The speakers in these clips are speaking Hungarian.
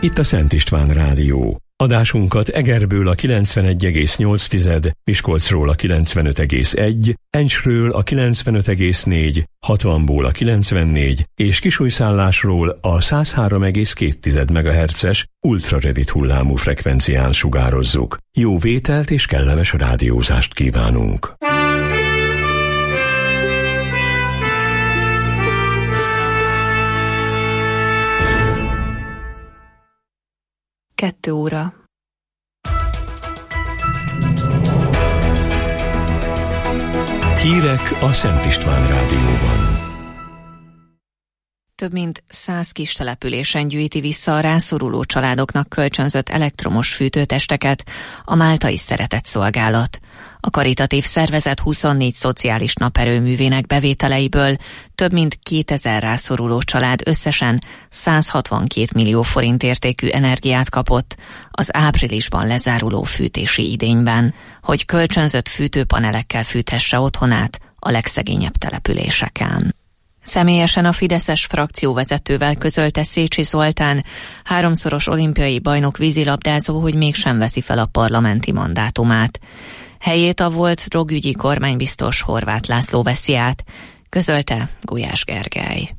itt a Szent István Rádió. Adásunkat Egerből a 91,8, Miskolcról a 95,1, Encsről a 95,4, 60-ból a 94 és Kisújszállásról a 103,2 MHz-es ultrarövid hullámú frekvencián sugározzuk. Jó vételt és kellemes rádiózást kívánunk! Kettő óra. Hírek a Szent István Rádióban. Több mint 100 kis településen gyűjti vissza a rászoruló családoknak kölcsönzött elektromos fűtőtesteket a Máltai Szeretetszolgálat. A karitatív szervezet 24 szociális naperőművének bevételeiből több mint 2000 rászoruló család összesen 162 millió forint értékű energiát kapott az áprilisban lezáruló fűtési idényben, hogy kölcsönzött fűtőpanelekkel fűthesse otthonát a legszegényebb településeken. Személyesen a fideszes frakcióvezetővel közölte Szécsi Zoltán, 3-szoros olimpiai bajnok vízilabdázó, hogy mégsem veszi fel a parlamenti mandátumát. Helyét a volt drogügyi kormánybiztos Horváth László veszi át, közölte Gulyás Gergely.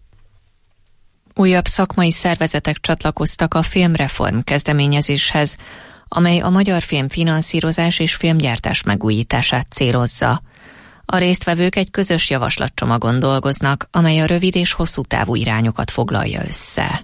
Újabb szakmai szervezetek csatlakoztak a filmreform kezdeményezéshez, amely a magyar filmfinanszírozás és filmgyártás megújítását célozza. A résztvevők egy közös javaslatcsomagon dolgoznak, amely a rövid és hosszú távú irányokat foglalja össze.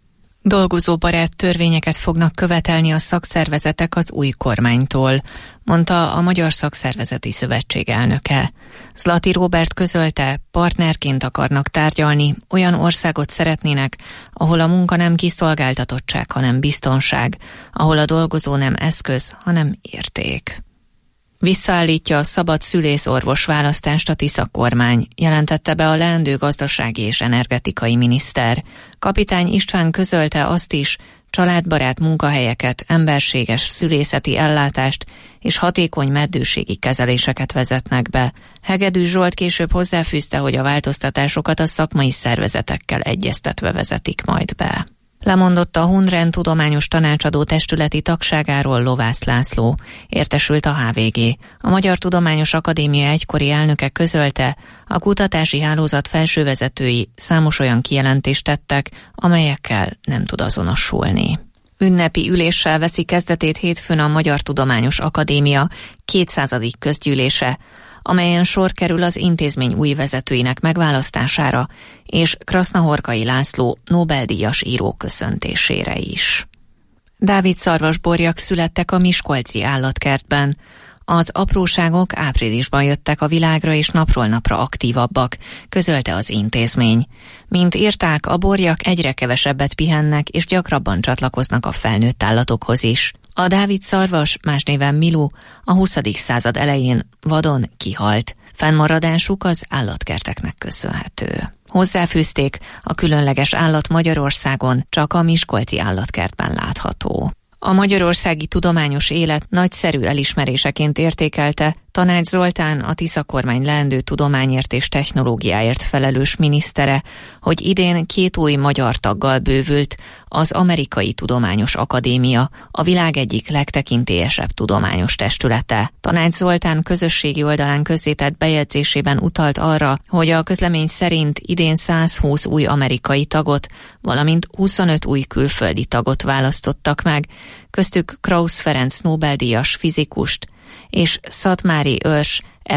Dolgozóbarát törvényeket fognak követelni a szakszervezetek az új kormánytól, mondta a Magyar Szakszervezeti Szövetség elnöke. Zlati Róbert közölte, partnerként akarnak tárgyalni, olyan országot szeretnének, ahol a munka nem kiszolgáltatottság, hanem biztonság, ahol a dolgozó nem eszköz, hanem érték. Visszaállítja a szabad szülész-orvos választást a Tisza kormány, jelentette be a leendő gazdasági és energetikai miniszter. Kapitány István közölte azt is, családbarát munkahelyeket, emberséges szülészeti ellátást és hatékony meddőségi kezeléseket vezetnek be. Hegedűs Zsolt később hozzáfűzte, hogy a változtatásokat a szakmai szervezetekkel egyeztetve vezetik majd be. Lemondott a Hundren tudományos tanácsadó testületi tagságáról Lovász László, értesült a HVG. A Magyar Tudományos Akadémia egykori elnöke közölte, a kutatási hálózat felsővezetői számos olyan kijelentést tettek, amelyekkel nem tud azonosulni. Ünnepi üléssel veszi kezdetét hétfőn a Magyar Tudományos Akadémia 200. közgyűlése, amelyen sor kerül az intézmény új vezetőinek megválasztására és Krasznahorkai László Nobel-díjas író köszöntésére is. Dávid szarvasborjak születtek a miskolci állatkertben. Az apróságok áprilisban jöttek a világra és napról napra aktívabbak, közölte az intézmény. Mint írták, a borjak egyre kevesebbet pihennek és gyakrabban csatlakoznak a felnőtt állatokhoz is. A Dávid szarvas, más néven Milu, a 20. század elején vadon kihalt. Fennmaradásuk az állatkerteknek köszönhető. Hozzáfűzték, a különleges állat Magyarországon csak a miskolci állatkertben látható. A magyarországi tudományos élet nagyszerű elismeréseként értékelte Tanács Zoltán, a Tisza kormány leendő tudományért és technológiáért felelős minisztere, hogy idén 2 új magyar taggal bővült az Amerikai Tudományos Akadémia, a világ egyik legtekintélyesebb tudományos testülete. Tanács Zoltán közösségi oldalán közzétett bejegyzésében utalt arra, hogy a közlemény szerint idén 120 új amerikai tagot, valamint 25 új külföldi tagot választottak meg, köztük Krausz Ferenc Nobel-díjas fizikust és Szatmári Őrs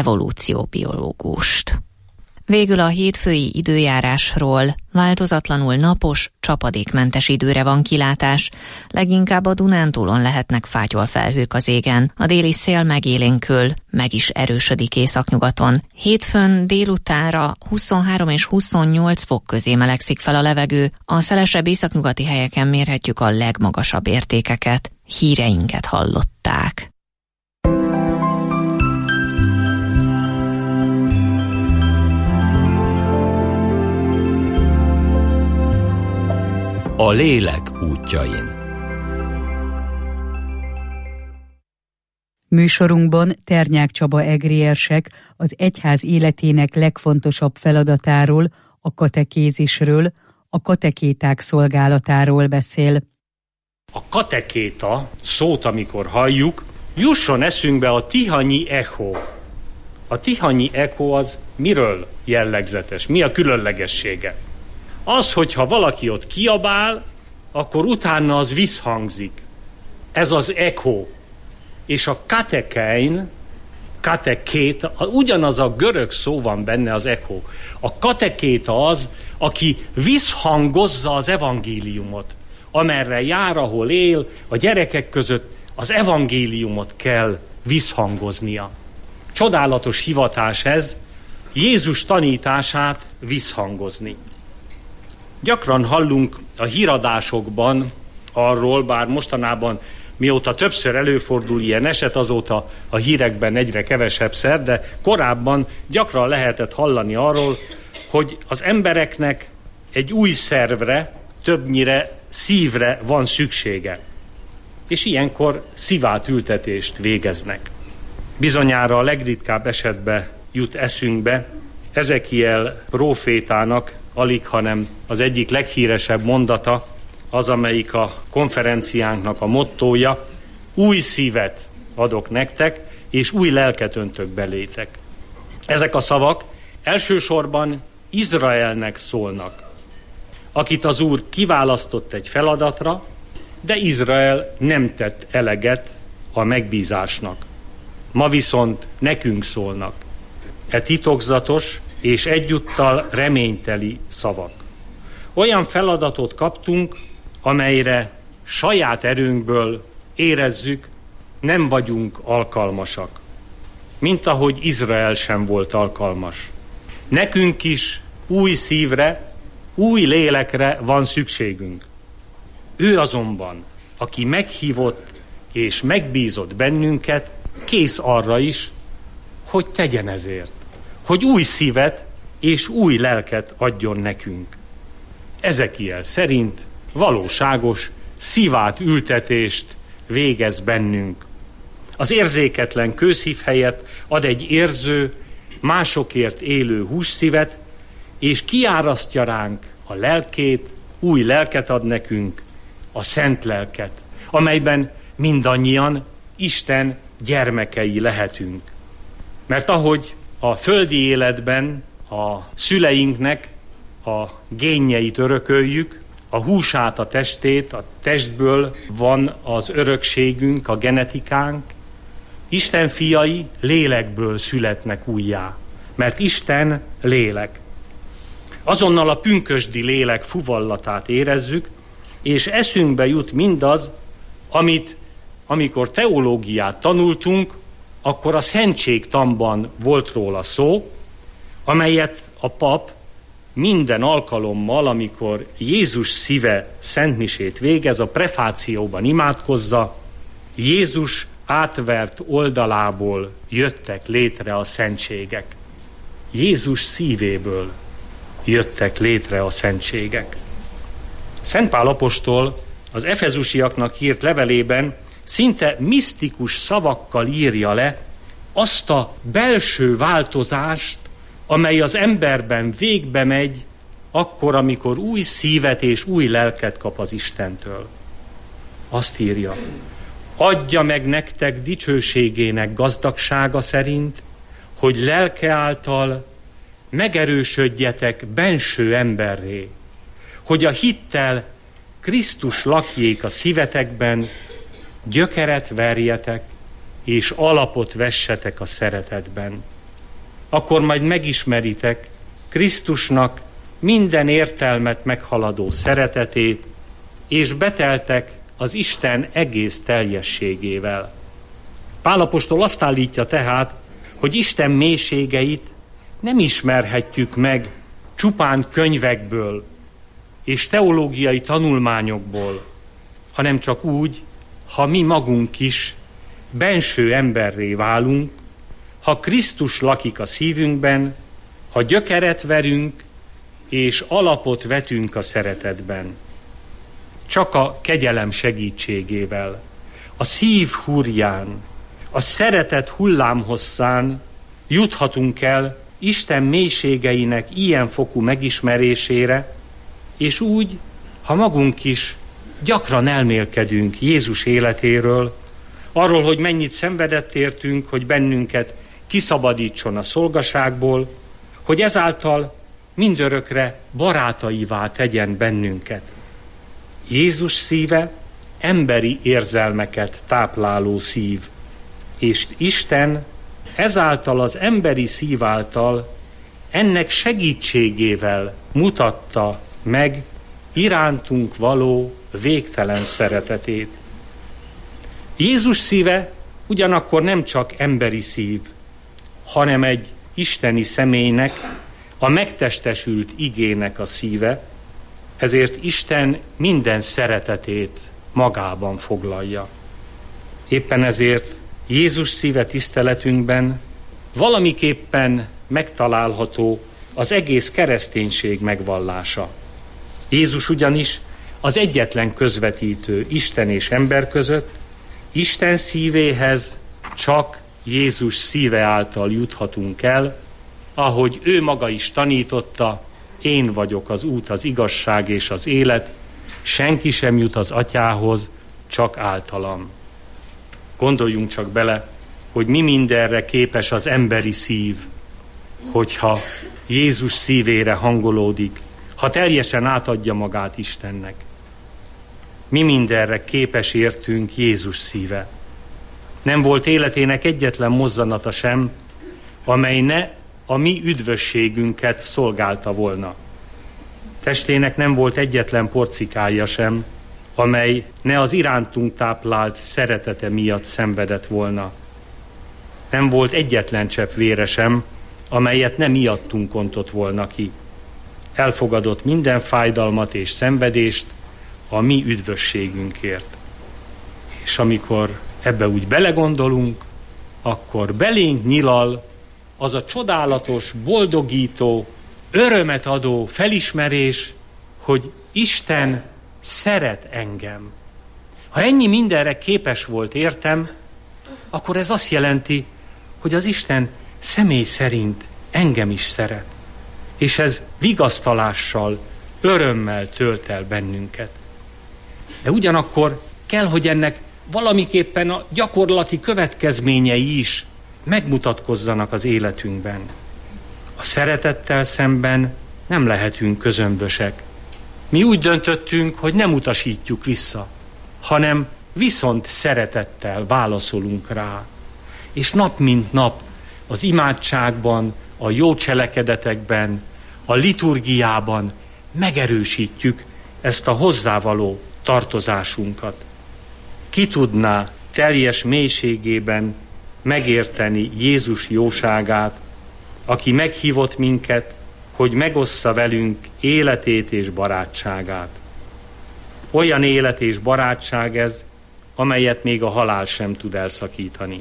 evolúcióbiológust. Végül a hétfői időjárásról. Változatlanul napos, csapadékmentes időre van kilátás, leginkább a Dunántúlon lehetnek fátyolfelhők az égen. A déli szél megélénkül, meg is erősödik északnyugaton. Hétfőn délutánra 23 és 28 fok közé melegszik fel a levegő, a szelesebb északnyugati helyeken mérhetjük a legmagasabb értékeket. Híreinket hallották. A lélek útjain. Műsorunkban Ternyák Csaba egriérsek az egyház életének legfontosabb feladatáról, a katekézisről, a katekéták szolgálatáról beszél. a katekéta szót, amikor halljuk, jusson eszünkbe a tihanyi echo. A tihanyi echo az miről jellegzetes? Mi a különlegessége? Az, hogyha valaki ott kiabál, akkor utána az visszhangzik. Ez az echo. És a katekein, katekéta, ugyanaz a görög szó van benne, az echo. A katekéta az, aki visszhangozza az evangéliumot. Amerre jár, ahol él, a gyerekek között az evangéliumot kell visszhangoznia. Csodálatos hivatás ez, Jézus tanítását visszhangozni. Gyakran hallunk a híradásokban arról, bár mostanában mióta többször előfordul ilyen eset, azóta a hírekben egyre kevesebbszer, de korábban gyakran lehetett hallani arról, hogy az embereknek egy új szervre, többnyire szívre van szüksége. És ilyenkor szívátültetést végeznek. Bizonyára a legritkább esetben jut eszünkbe Ezekiel prófétának alighanem az egyik leghíresebb mondata, az, amelyik a konferenciánknak a mottója: új szívet adok nektek, és új lelket öntök belétek. Ezek a szavak elsősorban Izraelnek szólnak, akit az Úr kiválasztott egy feladatra, de Izrael nem tett eleget a megbízásnak. Ma viszont nekünk szólnak e titokzatos és egyúttal reményteli szavak. Olyan feladatot kaptunk, amelyre saját erőnkből érezzük, nem vagyunk alkalmasak. Mint ahogy Izrael sem volt alkalmas. Nekünk is új szívre, új lélekre van szükségünk. Ő azonban, aki meghívott és megbízott bennünket, kész arra is, hogy tegyen ezért. Hogy új szívet és új lelket adjon nekünk. Ezekiel szerint valóságos szívátültetést végez bennünk. Az érzéketlen kőszív helyett ad egy érző, másokért élő hússzívet, és kiárasztja ránk a lelkét, új lelket ad nekünk, a szent lelket, amelyben mindannyian Isten gyermekei lehetünk. Mert ahogy a földi életben a szüleinknek a génjeit örököljük, a húsát, a testét, a testből van az örökségünk, a genetikánk, Isten fiai lélekből születnek újjá, mert Isten lélek. Azonnal a pünkösdi lélek fuvallatát érezzük, és eszünkbe jut mindaz, amit, amikor teológiát tanultunk, akkor a szentségtanban volt róla szó, amelyet a pap minden alkalommal, amikor Jézus szíve szentmisét végez, a prefációban imádkozza: Jézus átvert oldalából jöttek létre a szentségek. Jézus szívéből jöttek létre a szentségek. Szent Pál apostol az efezusiaknak írt levelében szinte misztikus szavakkal írja le azt a belső változást, amely az emberben végbe megy, akkor, amikor új szívet és új lelket kap az Istentől. Azt írja: adja meg nektek dicsőségének gazdagsága szerint, hogy lelke által megerősödjetek benső emberré, hogy a hittel Krisztus lakjék a szívetekben, gyökeret verjetek, és alapot vessetek a szeretetben. Akkor majd megismeritek Krisztusnak minden értelmet meghaladó szeretetét, és beteltek az Isten egész teljességével. Pál apostol azt állítja tehát, hogy Isten mélységeit nem ismerhetjük meg csupán könyvekből és teológiai tanulmányokból, hanem csak úgy, ha mi magunk is benső emberré válunk, ha Krisztus lakik a szívünkben, ha gyökeret verünk és alapot vetünk a szeretetben. Csak a kegyelem segítségével, a szív húrján, a szeretet hullámhosszán juthatunk el Isten mélységeinek ilyen fokú megismerésére, és úgy, ha magunk is gyakran elmélkedünk Jézus életéről, arról, hogy mennyit szenvedett értünk, hogy bennünket kiszabadítson a szolgaságból, hogy ezáltal mindörökre barátaivá tegyen bennünket. Jézus szíve emberi érzelmeket tápláló szív, és Isten ezáltal az emberi szív által ennek segítségével mutatta meg irántunk való végtelen szeretetét. Jézus szíve ugyanakkor nem csak emberi szív, hanem egy isteni személynek, a megtestesült igének a szíve, ezért Isten minden szeretetét magában foglalja. Éppen ezért Jézus szíve tiszteletünkben valamiképpen megtalálható az egész kereszténység megvallása. Jézus ugyanis az egyetlen közvetítő Isten és ember között, Isten szívéhez csak Jézus szíve által juthatunk el, ahogy ő maga is tanította, én vagyok az út, az igazság és az élet, senki sem jut az Atyához, csak általam. Gondoljunk csak bele, hogy mi mindenre képes az emberi szív, hogyha Jézus szívére hangolódik, ha teljesen átadja magát Istennek. Mi mindenre képes értünk Jézus szíve. Nem volt életének egyetlen mozzanata sem, amely ne a mi üdvösségünket szolgálta volna. Testének nem volt egyetlen porcikája sem, amely ne az irántunk táplált szeretete miatt szenvedett volna. Nem volt egyetlen csepp vére sem, amelyet nem miattunk ontott volna ki. Elfogadott minden fájdalmat és szenvedést a mi üdvösségünkért. És amikor ebbe úgy belegondolunk, akkor belénk nyilal az a csodálatos, boldogító, örömet adó felismerés, hogy Isten szeret engem. Ha ennyi mindenre képes volt értem, akkor ez azt jelenti, hogy az Isten személy szerint engem is szeret. És ez vigasztalással, örömmel tölt el bennünket. De ugyanakkor kell, hogy ennek valamiképpen a gyakorlati következményei is megmutatkozzanak az életünkben. A szeretettel szemben nem lehetünk közömbösek. Mi úgy döntöttünk, hogy nem utasítjuk vissza, hanem viszont szeretettel válaszolunk rá. És nap mint nap az imádságban, a jó cselekedetekben, a liturgiában megerősítjük ezt a hozzávaló tartozásunkat. Ki tudná teljes mélységében megérteni Jézus jóságát, aki meghívott minket, hogy megossza velünk életét és barátságát. Olyan élet és barátság ez, amelyet még a halál sem tud elszakítani.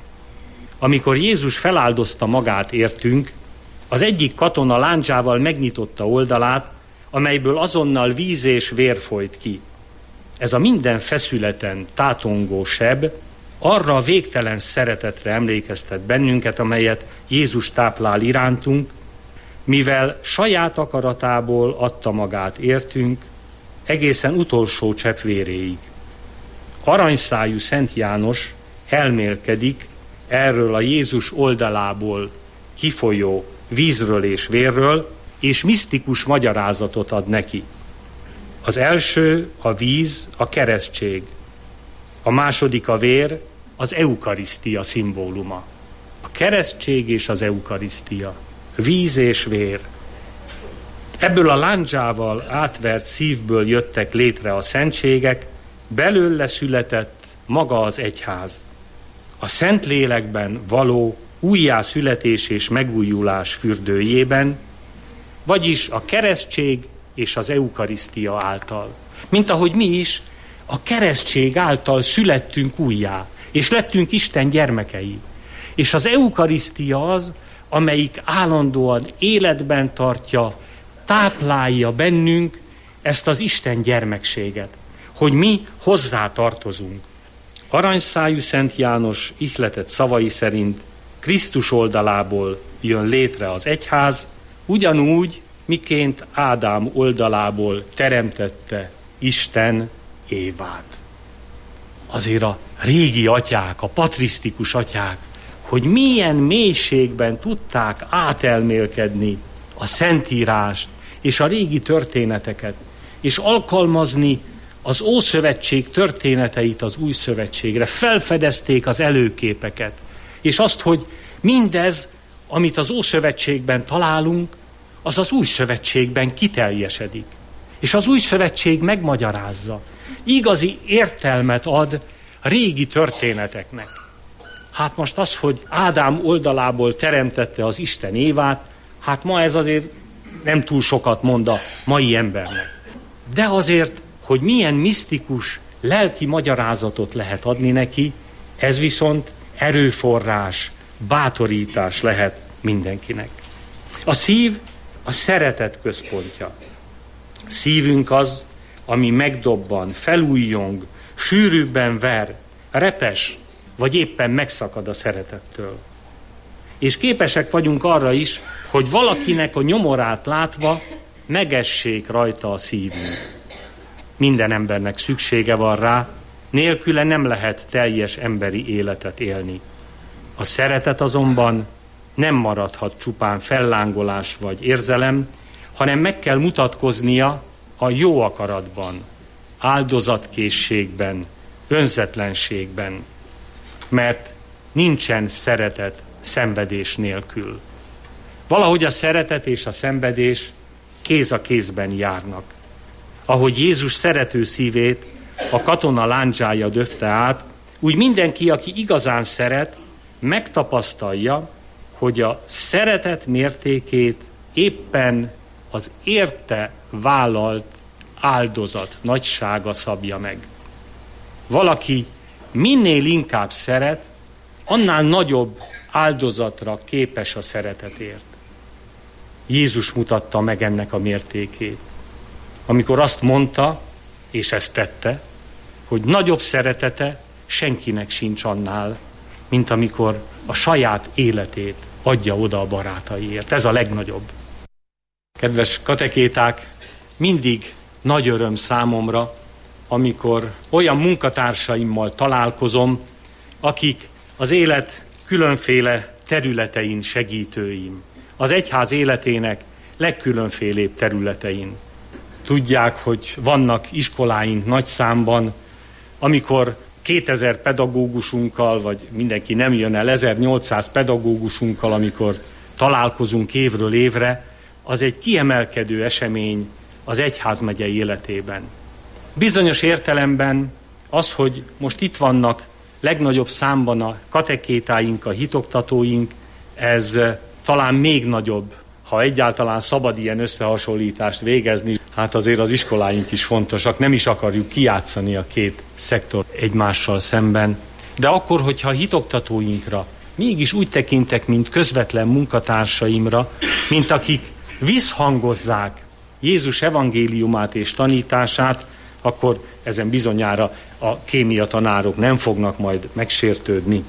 Amikor Jézus feláldozta magát értünk, az egyik katona lándzsával megnyitotta oldalát, amelyből azonnal víz és vér folyt ki. Ez a minden feszületen tátongó seb arra a végtelen szeretetre emlékeztet bennünket, amelyet Jézus táplál irántunk, mivel saját akaratából adta magát értünk, egészen utolsó csepp véréig. Aranyszájú Szent János elmélkedik erről a Jézus oldalából kifolyó vízről és vérről, és misztikus magyarázatot ad neki. Az első, a víz, a keresztség. A második, a vér, az eukarisztia szimbóluma. A keresztség és az eukarisztia. Víz és vér. Ebből a lándzsával átvert szívből jöttek létre a szentségek, belőle született maga az egyház. A Szentlélekben való újjászületés és megújulás fürdőjében, vagyis a keresztség és az eukarisztia által. Mint ahogy mi is a keresztség által születtünk újjá, és lettünk Isten gyermekei. És az eukarisztia az, amelyik állandóan életben tartja, táplálja bennünk ezt az Isten gyermekséget, hogy mi hozzá tartozunk. Aranyszájú Szent János ihletett szavai szerint Krisztus oldalából jön létre az egyház, ugyanúgy, miként Ádám oldalából teremtette Isten Évát. Azért a régi atyák, a patrisztikus atyák, hogy milyen mélységben tudták átelmélkedni a Szentírást és a régi történeteket, és alkalmazni az Ószövetség történeteit az Új Szövetségre. Felfedezték az előképeket, és azt, hogy mindez, amit az Ószövetségben találunk, az az Új Szövetségben kiteljesedik. És az Új Szövetség megmagyarázza, igazi értelmet ad a régi történeteknek. Hát most az, hogy Ádám oldalából teremtette az Isten Évát, hát ma ez azért nem túl sokat mond a mai embernek. De azért, hogy milyen misztikus, lelki magyarázatot lehet adni neki, ez viszont erőforrás, bátorítás lehet mindenkinek. A szív a szeretet központja. Szívünk az, ami megdobban, felújjong, sűrűbben ver, repes, vagy éppen megszakad a szeretettől. És képesek vagyunk arra is, hogy valakinek a nyomorát látva megessék rajta a szívünk. Minden embernek szüksége van rá, nélküle nem lehet teljes emberi életet élni. A szeretet azonban nem maradhat csupán fellángolás vagy érzelem, hanem meg kell mutatkoznia a jó akaratban, áldozatkészségben, önzetlenségben, mert nincsen szeretet szenvedés nélkül. Valahogy a szeretet és a szenvedés kéz a kézben járnak. Ahogy Jézus szerető szívét a katona láncsája döfte át, úgy mindenki, aki igazán szeret, megtapasztalja, hogy a szeretet mértékét éppen az érte vállalt áldozat nagysága szabja meg. Valaki minél inkább szeret, annál nagyobb áldozatra képes a szeretetért. Jézus mutatta meg ennek a mértékét, amikor azt mondta, és ezt tette, hogy nagyobb szeretete senkinek sincs annál, mint amikor a saját életét adja oda a barátaiért. Ez a legnagyobb. Kedves katekéták, mindig nagy öröm számomra, amikor olyan munkatársaimmal találkozom, akik az élet különféle területein segítőim, az egyház életének legkülönfélébb területein. Tudják, hogy vannak iskoláink nagy számban, amikor 2000 pedagógusunkkal, vagy mindenki nem jön el, 1800 pedagógusunkkal, amikor találkozunk évről évre, az egy kiemelkedő esemény az egyházmegye életében. Bizonyos értelemben az, hogy most itt vannak legnagyobb számban a katekétáink, a hitoktatóink, ez talán még nagyobb, ha egyáltalán szabad ilyen összehasonlítást végezni. Hát azért az iskoláink is fontosak, nem is akarjuk kijátszani a két szektor egymással szemben. De akkor, hogyha a hitoktatóinkra mégis úgy tekintek, mint közvetlen munkatársaimra, mint akik visszhangozzák Jézus evangéliumát és tanítását, akkor ezen bizonyára a kémia tanárok nem fognak majd megsértődni.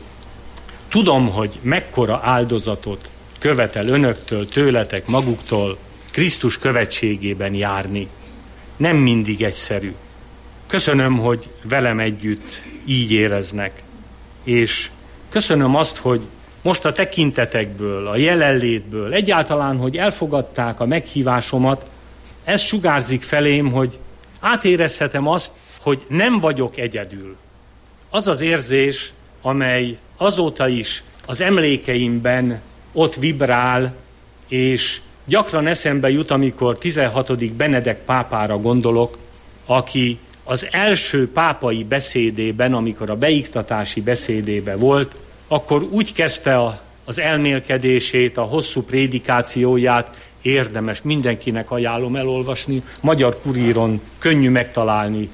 Tudom, hogy mekkora áldozatot követel önöktől, tőletek, maguktól Krisztus követségében járni. Nem mindig egyszerű. Köszönöm, hogy velem együtt így éreznek. És köszönöm azt, hogy most a tekintetekből, a jelenlétből, egyáltalán, hogy elfogadták a meghívásomat, ez sugárzik felém, hogy átérezhetem azt, hogy nem vagyok egyedül. Az az érzés, amely azóta is az emlékeimben ott vibrál, és gyakran eszembe jut, amikor 16. Benedek pápára gondolok, aki az első pápai beszédében, amikor a beiktatási beszédében volt, akkor úgy kezdte az elmélkedését, a hosszú prédikációját, érdemes, mindenkinek ajánlom elolvasni, Magyar Kuríron könnyű megtalálni,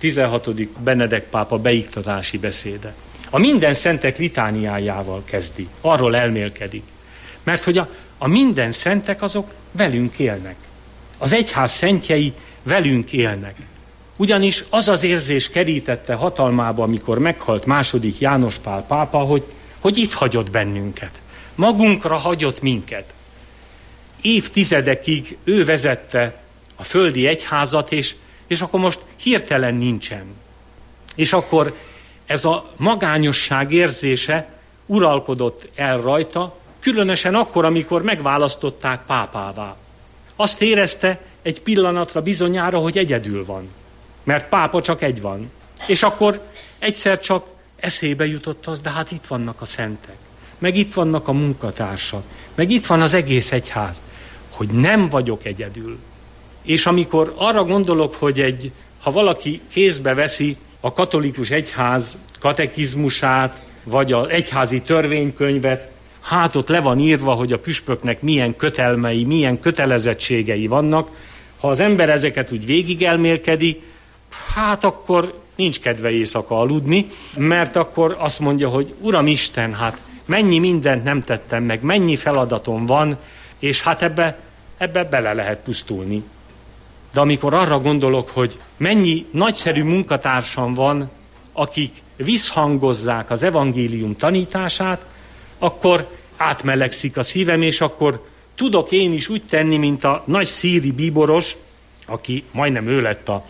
16. Benedek pápa beiktatási beszéde. A minden szentek litániájával kezdi, arról elmélkedik. Mert hogy a minden szentek azok velünk élnek. Az egyház szentjei velünk élnek. Ugyanis az az érzés kerítette hatalmába, amikor meghalt II. János Pál pápa, hogy itt hagyott bennünket. Magunkra hagyott minket. Évtizedekig ő vezette a földi egyházat, és és akkor most hirtelen nincsen. És akkor ez a magányosság érzése uralkodott el rajta, különösen akkor, amikor megválasztották pápává. Azt érezte egy pillanatra bizonyára, hogy egyedül van, mert pápa csak egy van. És akkor egyszer csak eszébe jutott az, de hát itt vannak a szentek, meg itt vannak a munkatársak, meg itt van az egész egyház, hogy nem vagyok egyedül. És amikor arra gondolok, hogy ha valaki kézbe veszi a katolikus egyház katekizmusát, vagy az egyházi törvénykönyvet, hát ott le van írva, hogy a püspöknek milyen kötelmei, milyen kötelezettségei vannak. Ha az ember ezeket úgy végig elmélkedi, hát akkor nincs kedve éjszaka aludni, mert akkor azt mondja, hogy Uramisten, hát mennyi mindent nem tettem meg, mennyi feladatom van, és hát ebbe bele lehet pusztulni. De amikor arra gondolok, hogy mennyi nagyszerű munkatársam van, akik visszhangozzák az evangélium tanítását, akkor átmelegszik a szívem, és akkor tudok én is úgy tenni, mint a nagy szíri bíboros, aki majdnem ő lett a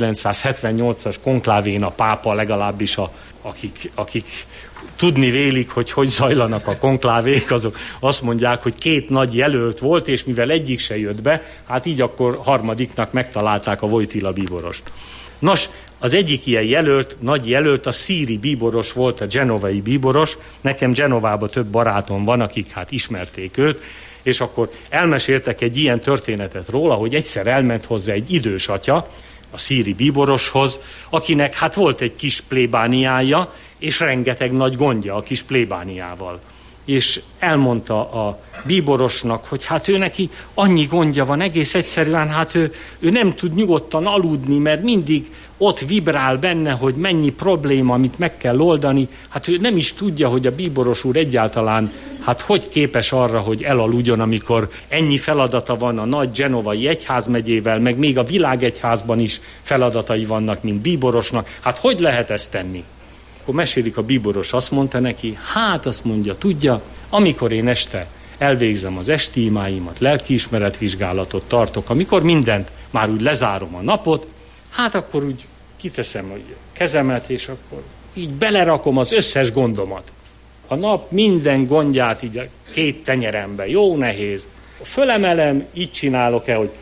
1978-as konklávén a pápa, legalábbis akik tudni vélik, hogy zajlanak a konklávék, azok azt mondják, hogy 2 nagy jelölt volt, és mivel egyik se jött be, hát így akkor harmadiknak megtalálták a Wojtyla bíborost. Nos, az egyik ilyen nagy jelölt a szíri bíboros volt, a genovai bíboros. Nekem Genovában több barátom van, akik hát ismerték őt, és akkor elmeséltek egy ilyen történetet róla, hogy egyszer elment hozzá egy idős atya a szíri bíboroshoz, akinek hát volt egy kis plébániája, és rengeteg nagy gondja a kis plébániával. És elmondta a bíborosnak, hogy hát ő neki annyi gondja van, egész egyszerűen hát ő nem tud nyugodtan aludni, mert mindig ott vibrál benne, hogy mennyi probléma, amit meg kell oldani. Hát ő nem is tudja, hogy a bíboros úr egyáltalán hát hogy képes arra, hogy elaludjon, amikor ennyi feladata van a nagy genovai egyházmegyével, meg még a világegyházban is feladatai vannak, mint bíborosnak. Hát hogy lehet ezt tenni? Akkor mesélik, a bíboros azt mondta neki, hát azt mondja, tudja, amikor én este elvégzem az esti imáimat, lelkiismeretvizsgálatot tartok, amikor mindent már úgy lezárom a napot, hát akkor úgy kiteszem a kezemet, és akkor így belerakom az összes gondomat. A nap minden gondját így a 2 tenyerembe, jó nehéz. Fölemelem, így csinálok-e, hogy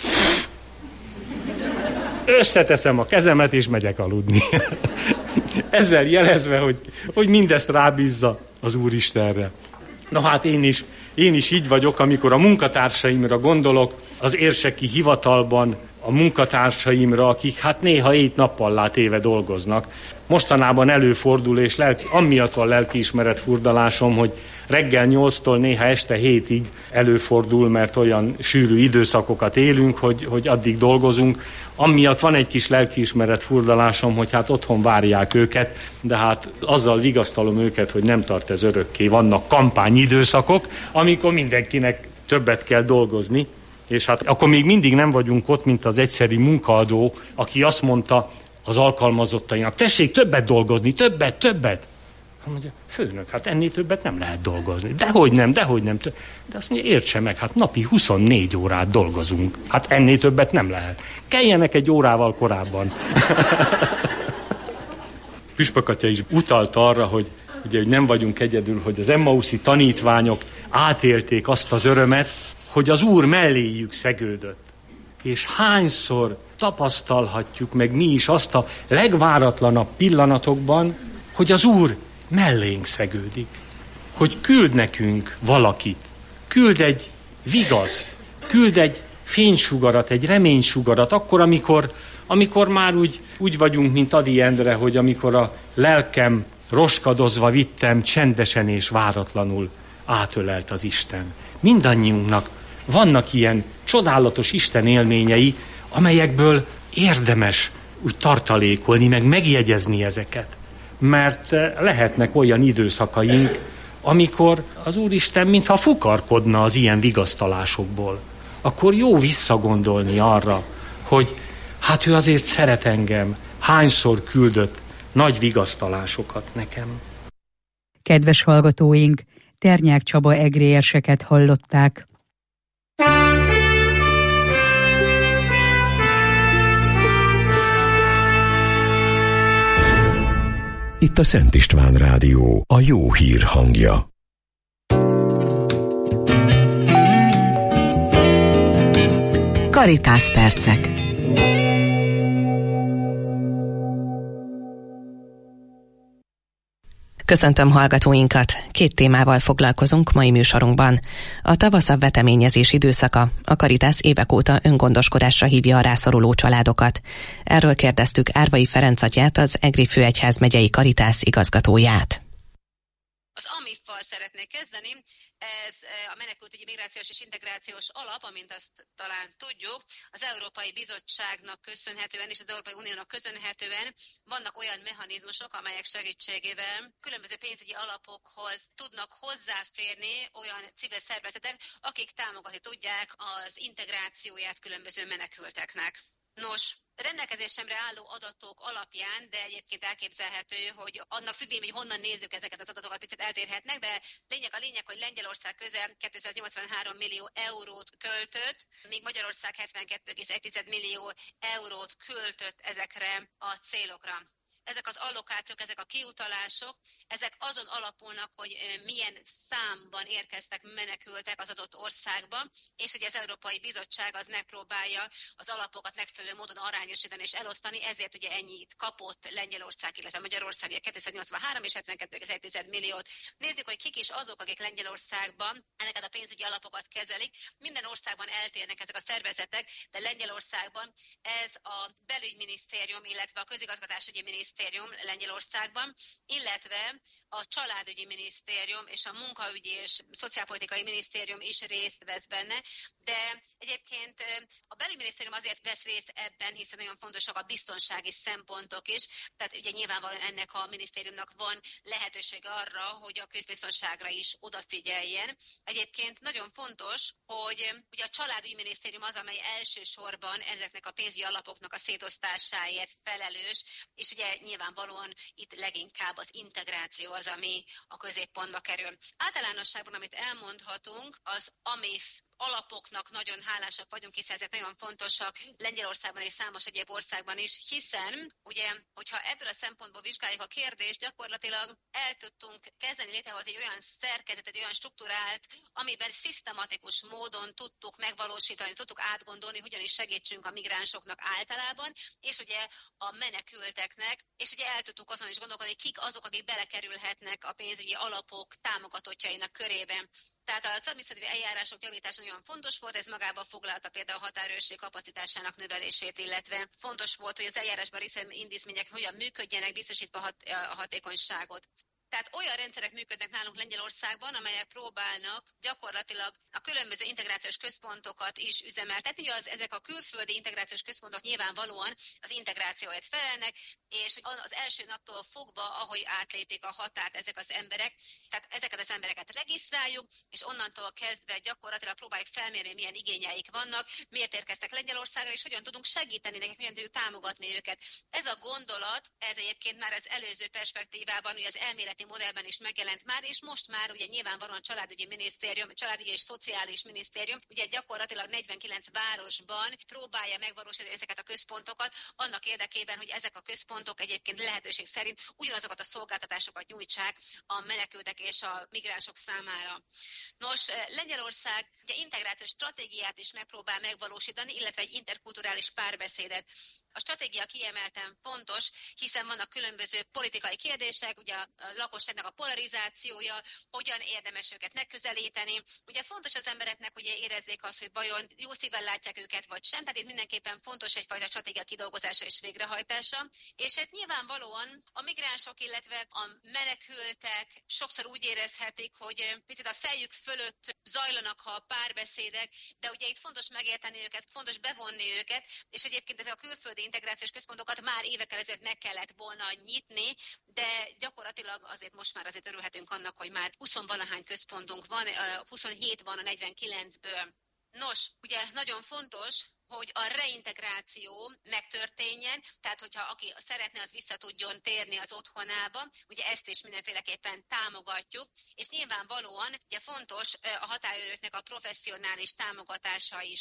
összeteszem a kezemet, és megyek aludni. Ezzel jelezve, hogy mindezt rábízza az Úristenre. Na hát én is így vagyok, amikor a munkatársaimra gondolok, az érseki hivatalban a munkatársaimra, akik hát néha 7 nappallá téve dolgoznak. Mostanában előfordul, és amiatt van lelkiismeret furdalásom, hogy reggel 8-tól néha este 7-ig előfordul, mert olyan sűrű időszakokat élünk, hogy addig dolgozunk. Amiatt van egy kis lelkiismeret furdalásom, hogy hát otthon várják őket, de hát azzal vigasztalom őket, hogy nem tart ez örökké. Vannak kampányidőszakok, amikor mindenkinek többet kell dolgozni, és hát akkor még mindig nem vagyunk ott, mint az egyszeri munkaadó, aki azt mondta az alkalmazottainak, tessék többet dolgozni, többet. Mondja, főnök, hát ennél többet nem lehet dolgozni. Dehogy nem. De azt mondja, értse meg, hát napi 24 órát dolgozunk. Hát ennél többet nem lehet. Keljenek egy órával korábban. Püspök atya is utalt arra, hogy nem vagyunk egyedül, hogy az emmauszi tanítványok átélték azt az örömet, hogy az Úr melléjük szegődött. És hányszor tapasztalhatjuk meg mi is azt a legváratlanabb pillanatokban, hogy az Úr mellénk szegődik, hogy küld nekünk valakit, küld egy vigaszt, küld egy fénysugarat, egy reménysugarat, akkor, amikor már úgy vagyunk, mint Ady Endre, hogy amikor a lelkem roskadozva vittem, csendesen és váratlanul átölelt az Isten. Mindannyiunknak vannak ilyen csodálatos Isten élményei, amelyekből érdemes úgy tartalékolni, meg megjegyezni ezeket. Mert lehetnek olyan időszakaink, amikor az Úristen mintha fukarkodna az ilyen vigasztalásokból. Akkor jó visszagondolni arra, hogy hát ő azért szeret engem, hányszor küldött nagy vigasztalásokat nekem. Kedves hallgatóink, Ternyák Csaba egrérseket hallották. Itt a Szent István Rádió, a jó hír hangja. Caritas percek. Köszöntöm hallgatóinkat! 2 témával foglalkozunk mai műsorunkban. A tavaszabb veteményezés időszaka, a Caritas évek óta öngondoskodásra hívja a rászoruló családokat. Erről kérdeztük Árvai Ferenc atyát, az Egri Főegyházmegyei Caritas igazgatóját. Az AMIF-val szeretnék kezdeni. Ez a menekültügyi migrációs és integrációs alap, amint azt talán tudjuk, az Európai Bizottságnak köszönhetően és az Európai Uniónak köszönhetően vannak olyan mechanizmusok, amelyek segítségével különböző pénzügyi alapokhoz tudnak hozzáférni olyan civil szervezetek, akik támogatni tudják az integrációját különböző menekülteknek. Nos, rendelkezésemre álló adatok alapján, de egyébként elképzelhető, hogy annak függvényében, hogy honnan nézzük ezeket az adatokat, picit eltérhetnek, de a lényeg, hogy Lengyelország közel 283 millió eurót költött, míg Magyarország 72,1 millió eurót költött ezekre a célokra. Ezek az allokációk, ezek a kiutalások, ezek azon alapulnak, hogy milyen számban érkeztek menekültek az adott országba, és hogy az Európai Bizottság az megpróbálja az alapokat megfelelő módon arányosítani és elosztani, ezért ugye ennyit kapott Lengyelország, illetve Magyarország, ugye 283 és 72,1 milliót. Nézzük, hogy kik is azok, akik Lengyelországban ezeket a pénzügyi alapokat kezelik. Minden országban eltérnek ezek a szervezetek, de Lengyelországban ez a belügyminisztérium, illetve a közigazgatásügyi minisztérium Lengyelországban, illetve a családügyi minisztérium és a munkaügyi és szociálpolitikai minisztérium is részt vesz benne, de egyébként a belügyminisztérium azért vesz részt ebben, hiszen nagyon fontosak a biztonsági szempontok is, tehát ugye nyilvánvalóan ennek a minisztériumnak van lehetőség arra, hogy a közbiztonságra is odafigyeljen. Egyébként nagyon fontos, hogy ugye a családügyi minisztérium az, amely elsősorban ezeknek a pénzügyi alapoknak a szétosztásáért felelős, és ugye nyilvánvalóan itt leginkább az integráció az, ami a középpontba kerül. Általánosságban, amit elmondhatunk, az AMIF alapoknak nagyon hálásak vagyunk, hiszen ezek nagyon fontosak Lengyelországban és számos egyéb országban is, hiszen ugye, hogyha ebből a szempontból vizsgáljuk a kérdést, gyakorlatilag el tudtunk kezdeni létrehozni egy olyan szerkezetet, egy olyan struktúrát, amiben szisztematikus módon tudtuk megvalósítani, tudtuk átgondolni, hogyan is segítsünk a migránsoknak általában, és ugye a menekülteknek, és ugye el tudtuk azon is gondolkodni, kik azok, akik belekerülhetnek a pénzügyi alapok támogatottjainak körében. Tehát az adminisztratív eljárások javítása nagyon fontos volt, ez magába foglalta például a határőrség kapacitásának növelését, illetve fontos volt, hogy az eljárásban részvevő intézmények hogyan működjenek, biztosítva a hatékonyságot. Tehát olyan rendszerek működnek nálunk Lengyelországban, amelyek próbálnak gyakorlatilag a különböző integrációs központokat is üzemeltetni. Ezek a külföldi integrációs központok nyilvánvalóan az integrációért felelnek, és az első naptól fogva, ahogy átlépik a határt ezek az emberek, tehát ezeket az embereket regisztráljuk, és onnantól kezdve gyakorlatilag próbáljuk felmérni, milyen igényeik vannak, miért érkeztek Lengyelországra, és hogyan tudunk segíteni nekik, hogyan tudjuk támogatni őket. Ez a gondolat, ez egyébként már az előző perspektívában, ugye az elméleti modellben is megjelent már, és most már ugye nyilvánvalóan a családügyi minisztérium, családügyi és szociális minisztérium ugye gyakorlatilag 49 városban próbálja megvalósítani ezeket a központokat, annak érdekében, hogy ezek a központok egyébként lehetőség szerint ugyanazokat a szolgáltatásokat nyújtsák a menekültek és a migránsok számára. Nos, Lengyelország ugye integrációs stratégiát is megpróbál megvalósítani, illetve egy interkulturális párbeszédet. A stratégia kiemelten fontos, hiszen vannak különböző politikai kérdések, ugye a lakosságnak a polarizációja, hogyan érdemes őket megközelíteni. Ugye fontos az embereknek, hogy érezzék azt, hogy vajon jó szívvel látják őket, vagy sem. Tehát itt mindenképpen fontos egyfajta stratégia kidolgozása és végrehajtása. És hát nyilvánvalóan a migránsok, illetve a menekültek sokszor úgy érezhetik, hogy picit a fejük fölött zajlanak a párbeszédek, de ugye itt fontos megérteni őket, fontos bevonni őket, és egyébként ezek a külföldi integrációs központokat már évekkel ezelőtt meg kellett volna nyitni, de gyakorlatilag azért most már azért örülhetünk annak, hogy már 20-valahány központunk van, 27 van a 49-ből. Nos, ugye nagyon fontos, hogy a reintegráció megtörténjen, tehát hogyha aki szeretne, az vissza tudjon térni az otthonába, ugye ezt is mindenféleképpen támogatjuk, és nyilvánvalóan ugye fontos a határőröknek a professzionális támogatása is.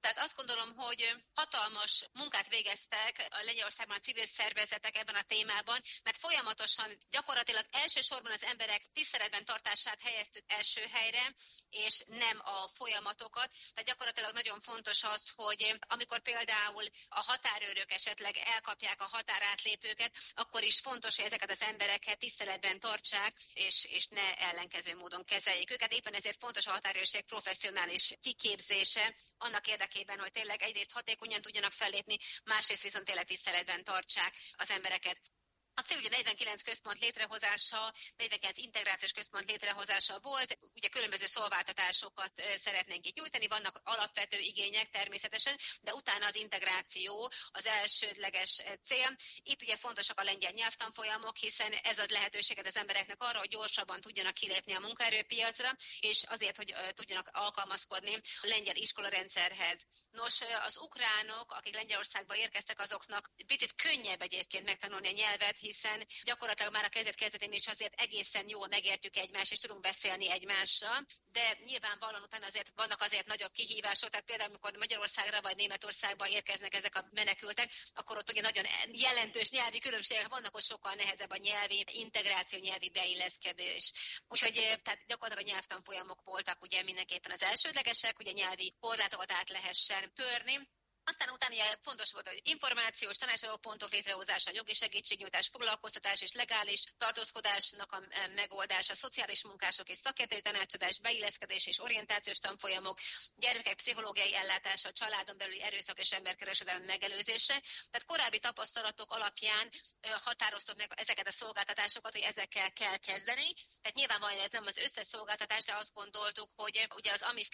Tehát azt gondolom, hogy hatalmas munkát végeztek a Lengyelországban a civil szervezetek ebben a témában, mert folyamatosan gyakorlatilag elsősorban az emberek tiszteletben tartását helyeztük első helyre, és nem a folyamatokat. Tehát gyakorlatilag nagyon fontos az, hogy amikor például a határőrök esetleg elkapják a határátlépőket, akkor is fontos, hogy ezeket az embereket tiszteletben tartsák, és ne ellenkező módon kezeljék őket. Éppen ezért fontos a határőrség professzionális kiképzése annak érdekében, hogy tényleg egyrészt hatékonyan tudjanak fellépni, másrészt viszont tényleg tiszteletben tartsák az embereket. A cél ugye 49 központ létrehozása, 49 integrációs központ létrehozása volt, ugye különböző szolgáltatásokat szeretnénk itt nyújtani, vannak alapvető igények természetesen, de utána az integráció az elsődleges cél. Itt ugye fontosak a lengyel nyelvtanfolyamok, hiszen ez ad lehetőséget az embereknek arra, hogy gyorsabban tudjanak kilépni a munkaerőpiacra, és azért, hogy tudjanak alkalmazkodni a lengyel iskolarendszerhez. Nos, az ukránok, akik Lengyelországba érkeztek, azoknak picit könnyebb egyébként megtanulni a nyelvet, hiszen gyakorlatilag már a kezdetén is azért egészen jól megértjük egymást, és tudunk beszélni egymással, de nyilvánvalóan utána azért vannak azért nagyobb kihívások, tehát például amikor Magyarországra vagy Németországba érkeznek ezek a menekültek, akkor ott ugye nagyon jelentős nyelvi különbségek vannak, ott sokkal nehezebb a nyelvi integráció, nyelvi beilleszkedés. Úgyhogy tehát gyakorlatilag a nyelvtanfolyamok voltak ugye mindenképpen az elsődlegesek, ugye nyelvi korlátokat át lehessen törni. Aztán utána fontos volt, hogy információs tanácsadó pontok létrehozása, jogi segítségnyújtás, foglalkoztatás és legális tartózkodásnak a megoldása, szociális munkások és szakértői tanácsadás, beilleszkedés és orientációs tanfolyamok, gyermekek pszichológiai ellátása, családon belüli erőszak és emberkereskedelem megelőzése. Tehát korábbi tapasztalatok alapján határoztuk meg ezeket a szolgáltatásokat, hogy ezekkel kell kezdeni. Tehát nyilvánvalóan ez nem az összes szolgáltatás, de azt gondoltuk, hogy ugye az AMIF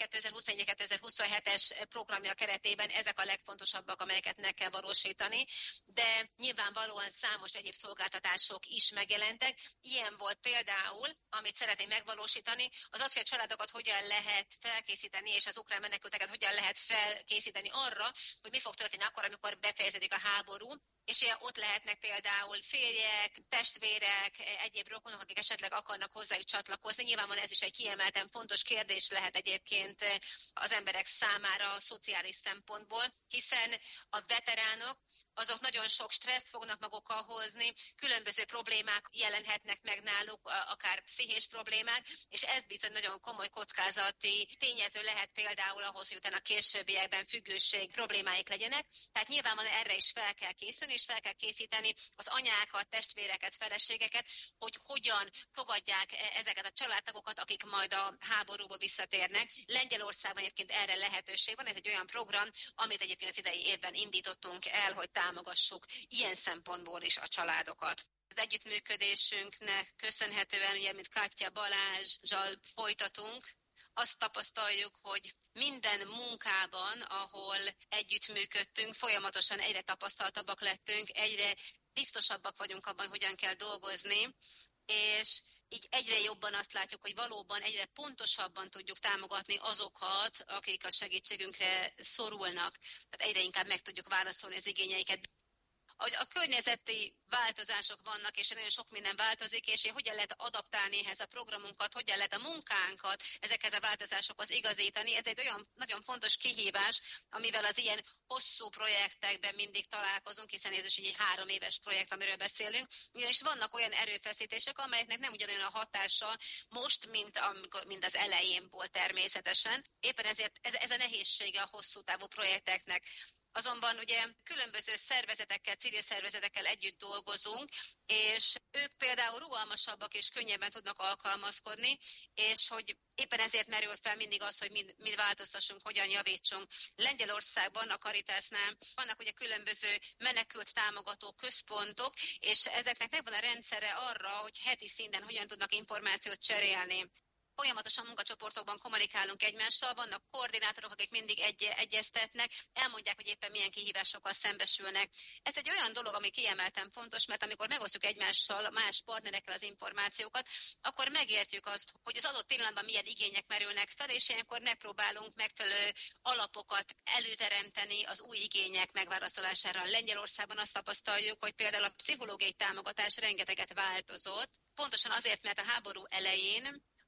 2021-2027-es programja keretében ezek a legfontosabbak, amelyeket meg kell valósítani, de nyilvánvalóan számos egyéb szolgáltatások is megjelentek. Ilyen volt például, amit szeretnénk megvalósítani, az az, hogy a családokat hogyan lehet felkészíteni, és az ukrán menekülteket hogyan lehet felkészíteni arra, hogy mi fog történni akkor, amikor befejeződik a háború, és ott lehetnek például férjek, testvérek, egyéb rokonok, akik esetleg akarnak hozzájuk csatlakozni. Nyilvánvalóan ez is egy kiemelten fontos kérdés lehet egyébként az emberek számára a szociális szempontból, hiszen a veteránok azok nagyon sok stresszt fognak magukkal hozni, különböző problémák jelenhetnek meg náluk, akár pszichés problémák, és ez bizony nagyon komoly kockázati tényező lehet például ahhoz, hogy utána későbbiekben függőség problémáik legyenek. Tehát nyilvánvalóan erre is fel kell készülni, és fel kell készíteni az anyákat, testvéreket, feleségeket, hogy hogyan fogadják ezeket a családtagokat, akik majd a háborúba visszatérnek. Lengyelországban egyébként erre lehetőség van, ez egy olyan program, amit egyébként az idei évben indítottunk el, hogy támogassuk ilyen szempontból is a családokat. Az együttműködésünknek köszönhetően, ugye, mint Katya Balázsral folytatunk, azt tapasztaljuk, hogy minden munkában, ahol együttműködtünk, folyamatosan egyre tapasztaltabbak lettünk, egyre biztosabbak vagyunk abban, hogyan kell dolgozni, és így egyre jobban azt látjuk, hogy valóban egyre pontosabban tudjuk támogatni azokat, akik a segítségünkre szorulnak. Tehát egyre inkább meg tudjuk válaszolni az igényeiket. A környezeti változások vannak, és nagyon sok minden változik, és hogyan lehet adaptálni ehhez a programunkat, hogyan lehet a munkánkat ezekhez a változásokhoz igazítani. Ez egy olyan nagyon fontos kihívás, amivel az ilyen hosszú projektekben mindig találkozunk, hiszen ez is egy 3 éves projekt, amiről beszélünk. Ugyanis vannak olyan erőfeszítések, amelyeknek nem ugyanolyan a hatása most, mint az elején volt természetesen. Éppen ezért ez a nehézsége a hosszú távú projekteknek. Azonban ugye különböző szervezetekkel, civil szervezetekkel együtt dolgozunk, és ők például rugalmasabbak és könnyebben tudnak alkalmazkodni, és hogy éppen ezért merül fel mindig az, hogy mit változtassunk, hogyan javítsunk. Lengyelországban, a Caritasnál vannak ugye különböző menekült támogató központok, és ezeknek megvan a rendszere arra, hogy heti szinten hogyan tudnak információt cserélni. Folyamatosan munkacsoportokban kommunikálunk egymással, vannak koordinátorok, akik mindig egyeztetnek, elmondják, hogy éppen milyen kihívásokkal szembesülnek. Ez egy olyan dolog, ami kiemelten fontos, mert amikor megosztjuk egymással, más partnerekkel az információkat, akkor megértjük azt, hogy az adott pillanatban milyen igények merülnek fel, és ilyenkor megpróbálunk megfelelő alapokat előteremteni az új igények megválaszolására. Lengyelországban azt tapasztaljuk, hogy például a pszichológiai támogatás rengeteget változott, pontosan azért, mert a háború elején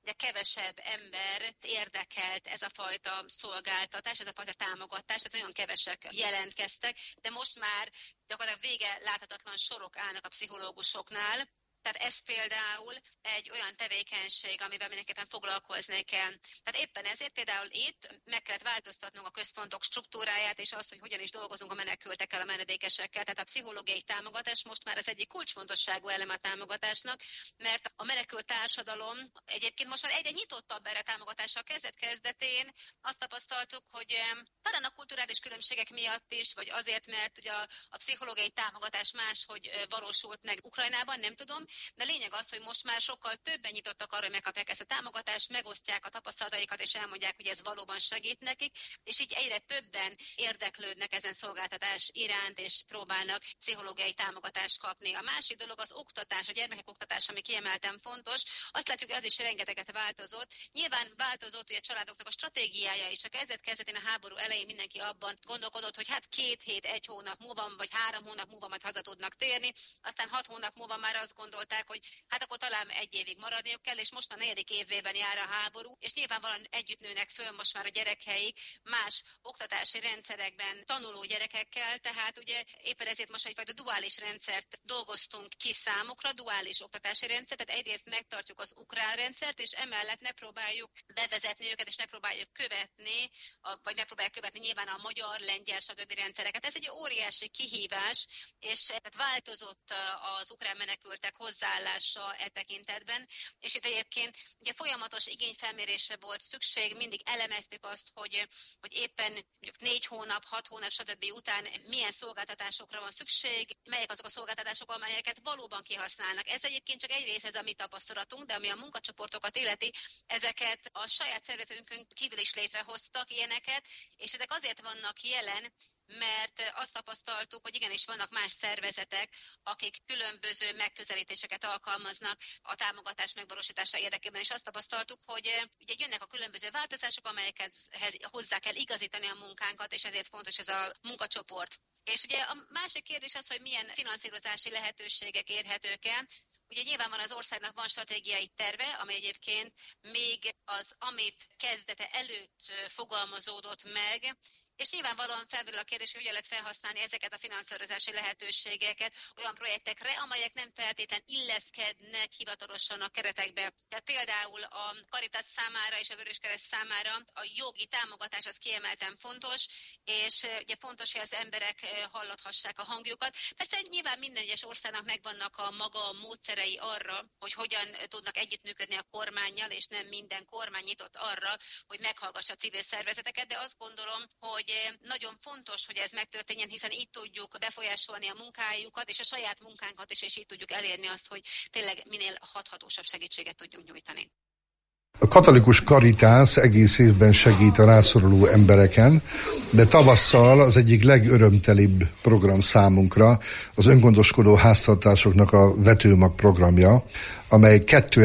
ugye kevesebb ember érdekelt ez a fajta szolgáltatás, ez a fajta támogatás, tehát nagyon kevesek jelentkeztek, de most már gyakorlatilag vége láthatatlan sorok állnak a pszichológusoknál. Tehát ez például egy olyan tevékenység, amivel mindenképpen foglalkozni kell. Tehát éppen ezért például itt meg kellett változtatnunk a központok struktúráját, és azt, hogy hogyan is dolgozunk a menekültekkel, a menedékesekkel. Tehát a pszichológiai támogatás most már az egyik kulcsfontosságú eleme a támogatásnak, mert a menekült társadalom egyébként most már egyre nyitottabb erre a támogatásra. Kezdetén azt tapasztaltuk, hogy talán a kulturális különbségek miatt is, vagy azért, mert ugye a pszichológiai támogatás máshogy valósult meg Ukrajnában, nem tudom, de lényeg az, hogy most már sokkal többen nyitottak arra, hogy megkapják ezt a támogatást, megosztják a tapasztalataikat, és elmondják, hogy ez valóban segít nekik, és így egyre többen érdeklődnek ezen szolgáltatás iránt, és próbálnak pszichológiai támogatást kapni. A másik dolog az oktatás, a gyermekek oktatása, ami kiemelten fontos. Azt látjuk, hogy az is rengeteget változott. Nyilván változott, hogy a családoknak a stratégiája is. A kezdetén a háború elején mindenki abban gondolkodott, hogy hát 2 hét, 1 hónap múlva, vagy 3 hónap múlva majd haza tudnak térni. Aztán 6 hónap múlva már azt gondolták, hogy hát akkor talán 1 évig maradniuk kell, és most a 4. évében jár a háború, és nyilvánvalóan együtt nőnek föl most már a gyerekeik más oktatási rendszerekben tanuló gyerekekkel, tehát ugye éppen ezért most egyfajta duális rendszert dolgoztunk ki számukra, duális oktatási rendszert, tehát egyrészt megtartjuk az ukrán rendszert, és emellett megpróbáljuk bevezetni őket, és megpróbáljuk követni, vagy megpróbáljuk követni nyilván a magyar, lengyel, stb. Rendszereket. Ez egy óriási kihívás, és tehát változott az ukrán menekültek hozzáállása e tekintetben, és itt egyébként ugye folyamatos igényfelmérésre volt szükség, mindig elemeztük azt, hogy éppen mondjuk 4 hónap, 6 hónap, stb. Után milyen szolgáltatásokra van szükség, melyek azok a szolgáltatások, amelyeket valóban kihasználnak. Ez egyébként csak egy része, ez a mi tapasztalatunk, de ami a munkacsoportokat illeti, ezeket a saját szervezetünkön kívül is létrehoztak ilyeneket, és ezek azért vannak jelen, mert azt tapasztaltuk, hogy igenis vannak más szervezetek, akik különböző megközelítéseket alkalmaznak a támogatás megvalósítása érdekében, és azt tapasztaltuk, hogy ugye jönnek a különböző változások, amelyeket hozzá kell igazítani a munkánkat, és ezért fontos ez a munkacsoport. És ugye a másik kérdés az, hogy milyen finanszírozási lehetőségek érhetők el. Ugye nyilván az országnak van stratégiai terve, ami egyébként még az AMIF kezdete előtt fogalmazódott meg, és nyilvánvalóan felmerül a kérdés, hogy hogyan lehet felhasználni ezeket a finanszírozási lehetőségeket olyan projektekre, amelyek nem feltétlenül illeszkednek hivatalosan a keretekbe. Tehát például a Caritas számára és a Vöröskereszt számára a jogi támogatás az kiemelten fontos, és ugye fontos, hogy az emberek hallathassák a hangjukat. Persze nyilván minden egyes országnak megvannak a maga módszerei arra, hogy hogyan tudnak együttműködni a kormánnyal, és nem minden kormány nyitott arra, hogy meghallgassa a civil szervezeteket, de azt gondolom, hogy nagyon fontos, hogy ez megtörténjen, hiszen így tudjuk befolyásolni a munkájukat, és a saját munkánkat is, és így tudjuk elérni azt, hogy tényleg minél hathatósabb segítséget tudjunk nyújtani. A katolikus Caritas egész évben segít a rászoruló embereken, de tavasszal az egyik legörömtelibb program számunkra az öngondoskodó háztartásoknak a vetőmag programja, amely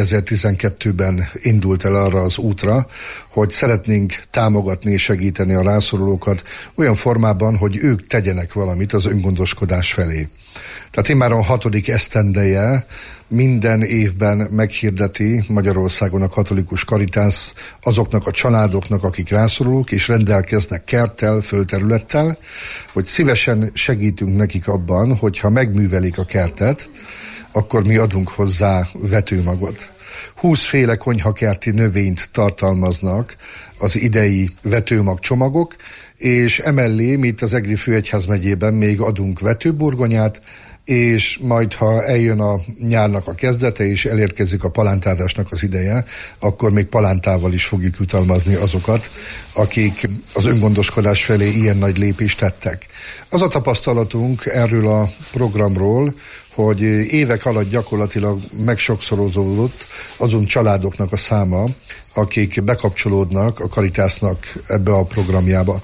2012-ben indult el arra az útra, hogy szeretnénk támogatni és segíteni a rászorulókat olyan formában, hogy ők tegyenek valamit az öngondoskodás felé. Tehát immáron 6. esztendeje minden évben meghirdeti Magyarországon a katolikus Caritas azoknak a családoknak, akik rászorulók és rendelkeznek kerttel, földterülettel, hogy szívesen segítünk nekik abban, hogyha megművelik a kertet, akkor mi adunk hozzá vetőmagot. 20 féle konyhakerti növényt tartalmaznak az idei vetőmagcsomagok, és emellé mi itt az Egri főegyházmegyében még adunk vetőburgonyát, és majd, ha eljön a nyárnak a kezdete, és elérkezik a palántázásnak az ideje, akkor még palántával is fogjuk jutalmazni azokat, akik az öngondoskodás felé ilyen nagy lépést tettek. Az a tapasztalatunk erről a programról, hogy évek alatt gyakorlatilag megsokszorozódott azon családoknak a száma, akik bekapcsolódnak a Caritasnak ebbe a programjába.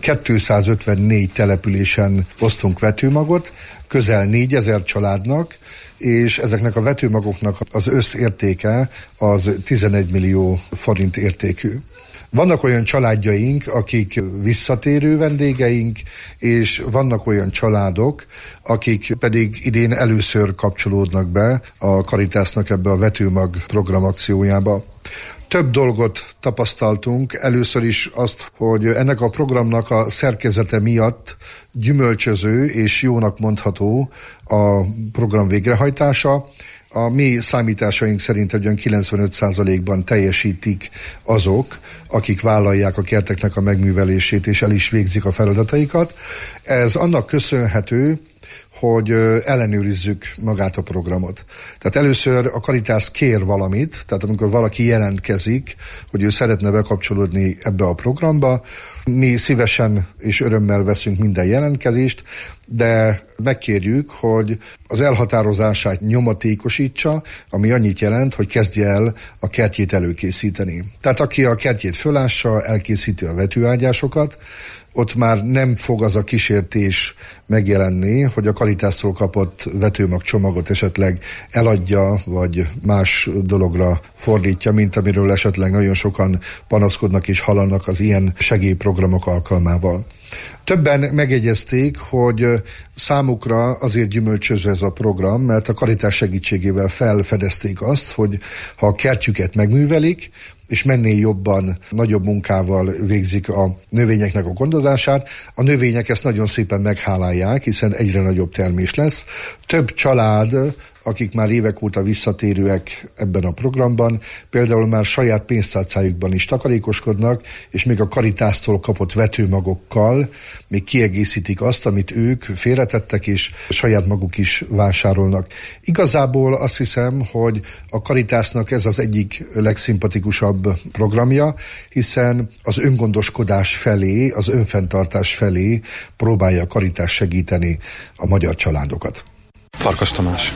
254 településen osztunk vetőmagot, közel 4000 családnak, és ezeknek a vetőmagoknak az összértéke az 11 millió forint értékű. Vannak olyan családjaink, akik visszatérő vendégeink, és vannak olyan családok, akik pedig idén először kapcsolódnak be a Caritasnak ebbe a vetőmag programakciójába. Több dolgot tapasztaltunk. Először is azt, hogy ennek a programnak a szerkezete miatt gyümölcsöző és jónak mondható a program végrehajtása. A mi számításaink szerint olyan 95%-ban teljesítik azok, akik vállalják a kerteknek a megművelését és el is végzik a feladataikat. Ez annak köszönhető, hogy ellenőrizzük magát a programot. Tehát először a Caritas kér valamit, tehát amikor valaki jelentkezik, hogy ő szeretne bekapcsolódni ebbe a programba, mi szívesen és örömmel veszünk minden jelentkezést, de megkérjük, hogy az elhatározását nyomatékosítsa, ami annyit jelent, hogy kezdje el a kertjét előkészíteni. Tehát aki a kertjét fölássa, elkészíti a vetőágyásokat, ott már nem fog az a kísértés megjelenni, hogy a Caritastól kapott vetőmag csomagot esetleg eladja, vagy más dologra fordítja, mint amiről esetleg nagyon sokan panaszkodnak és hallanak az ilyen segélyprogramok alkalmával. Többen megegyezték, hogy számukra azért gyümölcsöző ez a program, mert a Caritas segítségével felfedezték azt, hogy ha a kertjüket megművelik, és mennél jobban, nagyobb munkával végzik a növényeknek a gondozását. A növények ezt nagyon szépen meghálálják, hiszen egyre nagyobb termés lesz. Több család, akik már évek óta visszatérőek ebben a programban, például már saját pénztárcájukban is takarékoskodnak, és még a Caritastól kapott vetőmagokkal még kiegészítik azt, amit ők félretettek, és saját maguk is vásárolnak. Igazából azt hiszem, hogy a Caritasnak ez az egyik legszimpatikusabb programja, hiszen az öngondoskodás felé, az önfenntartás felé próbálja a Caritas segíteni a magyar családokat. Farkas Tamás.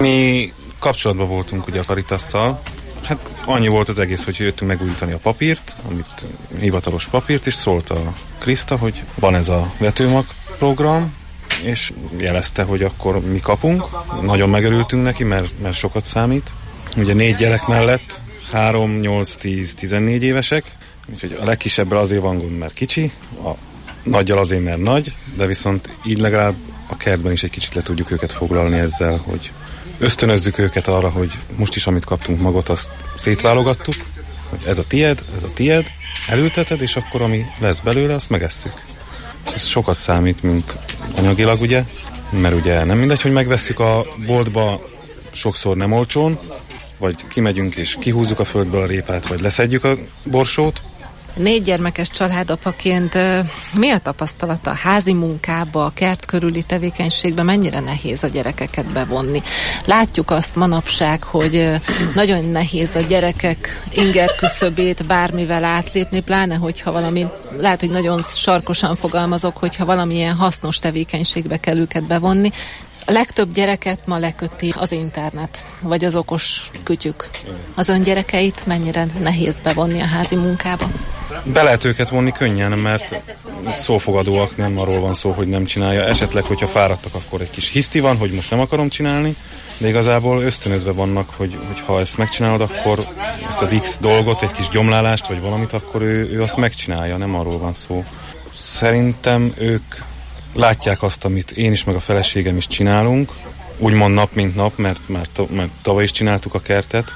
Mi kapcsolatban voltunk ugye a Caritasszal. Hát annyi volt az egész, hogy jöttünk megújítani a papírt, amit hivatalos papírt, és szólt a Kriszta, hogy van ez a vetőmag program, és jelezte, hogy akkor mi kapunk. Nagyon megörültünk neki, mert sokat számít. Ugye 4 gyerek mellett 3, 8, 10, 14 évesek, úgyhogy a legkisebbel azért van gond, mert kicsi, a nagyjal azért, mert nagy, de viszont így legalább a kertben is egy kicsit le tudjuk őket foglalni ezzel, hogy ösztönözzük őket arra, hogy most is, amit kaptunk magot, azt szétválogattuk, hogy ez a tied, elülteted, és akkor ami lesz belőle, azt megesszük. És ez sokat számít, mint anyagilag, ugye, mert ugye nem mindegy, hogy megvesszük a boltba sokszor nem olcsón, vagy kimegyünk és kihúzzuk a földből a répát, vagy leszedjük a borsót. 4 gyermekes családapaként mi a tapasztalata a házi munkába, a kert körüli tevékenységben, mennyire nehéz a gyerekeket bevonni? Látjuk azt manapság, hogy nagyon nehéz a gyerekek inger küszöbét bármivel átlépni, pláne hogyha valami, lehet, hogy nagyon sarkosan fogalmazok, hogyha valamilyen hasznos tevékenységbe kell őket bevonni. A legtöbb gyereket ma leköti az internet, vagy az okos kütyük. Az ön gyerekeit mennyire nehéz bevonni a házi munkába? Be lehet őket vonni könnyen, mert szófogadóak, nem arról van szó, hogy nem csinálja. Esetleg, hogyha fáradtak, akkor egy kis hiszti van, hogy most nem akarom csinálni, de igazából ösztönözve vannak, hogy ha ezt megcsinálod, akkor ezt az X dolgot, egy kis gyomlálást, vagy valamit, akkor ő azt megcsinálja, nem arról van szó. Szerintem ők látják azt, amit én is, meg a feleségem is csinálunk, úgymond nap mint nap, mert tavaly is csináltuk a kertet,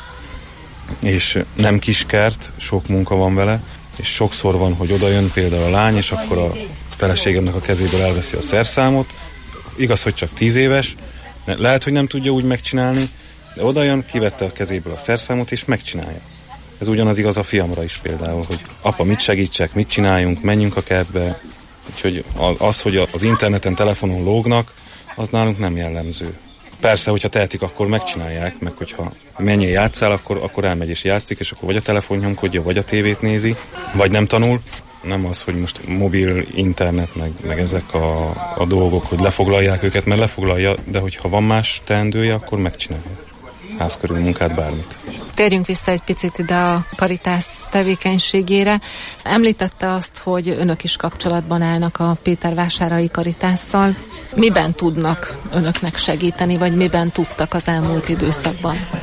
és nem kis kert, sok munka van vele, és sokszor van, hogy oda jön például a lány, és akkor a feleségemnek a kezéből elveszi a szerszámot. Igaz, hogy csak 10 éves, lehet, hogy nem tudja úgy megcsinálni, de oda jön, kivette a kezéből a szerszámot, és megcsinálja. Ez ugyanaz igaz a fiamra is például, hogy apa, mit segítsek, mit csináljunk, menjünk a kertbe. Úgyhogy az, hogy az interneten, telefonon lógnak, az nálunk nem jellemző. Persze, hogyha tehetik, akkor megcsinálják, meg hogyha menjél játszál, akkor elmegy és játszik, és akkor vagy a telefon nyomkodja, vagy a tévét nézi, vagy nem tanul. Nem az, hogy most mobil, internet, meg ezek a dolgok, hogy lefoglalják őket, mert lefoglalja, de hogyha van más teendője, akkor megcsinálja. Ház körül munkát, bármit. Térjünk vissza egy picit ide a Caritas tevékenységére. Említette azt, hogy önök is kapcsolatban állnak a Pétervásárai Caritasszal. Miben tudnak önöknek segíteni, vagy miben tudtak az elmúlt időszakban?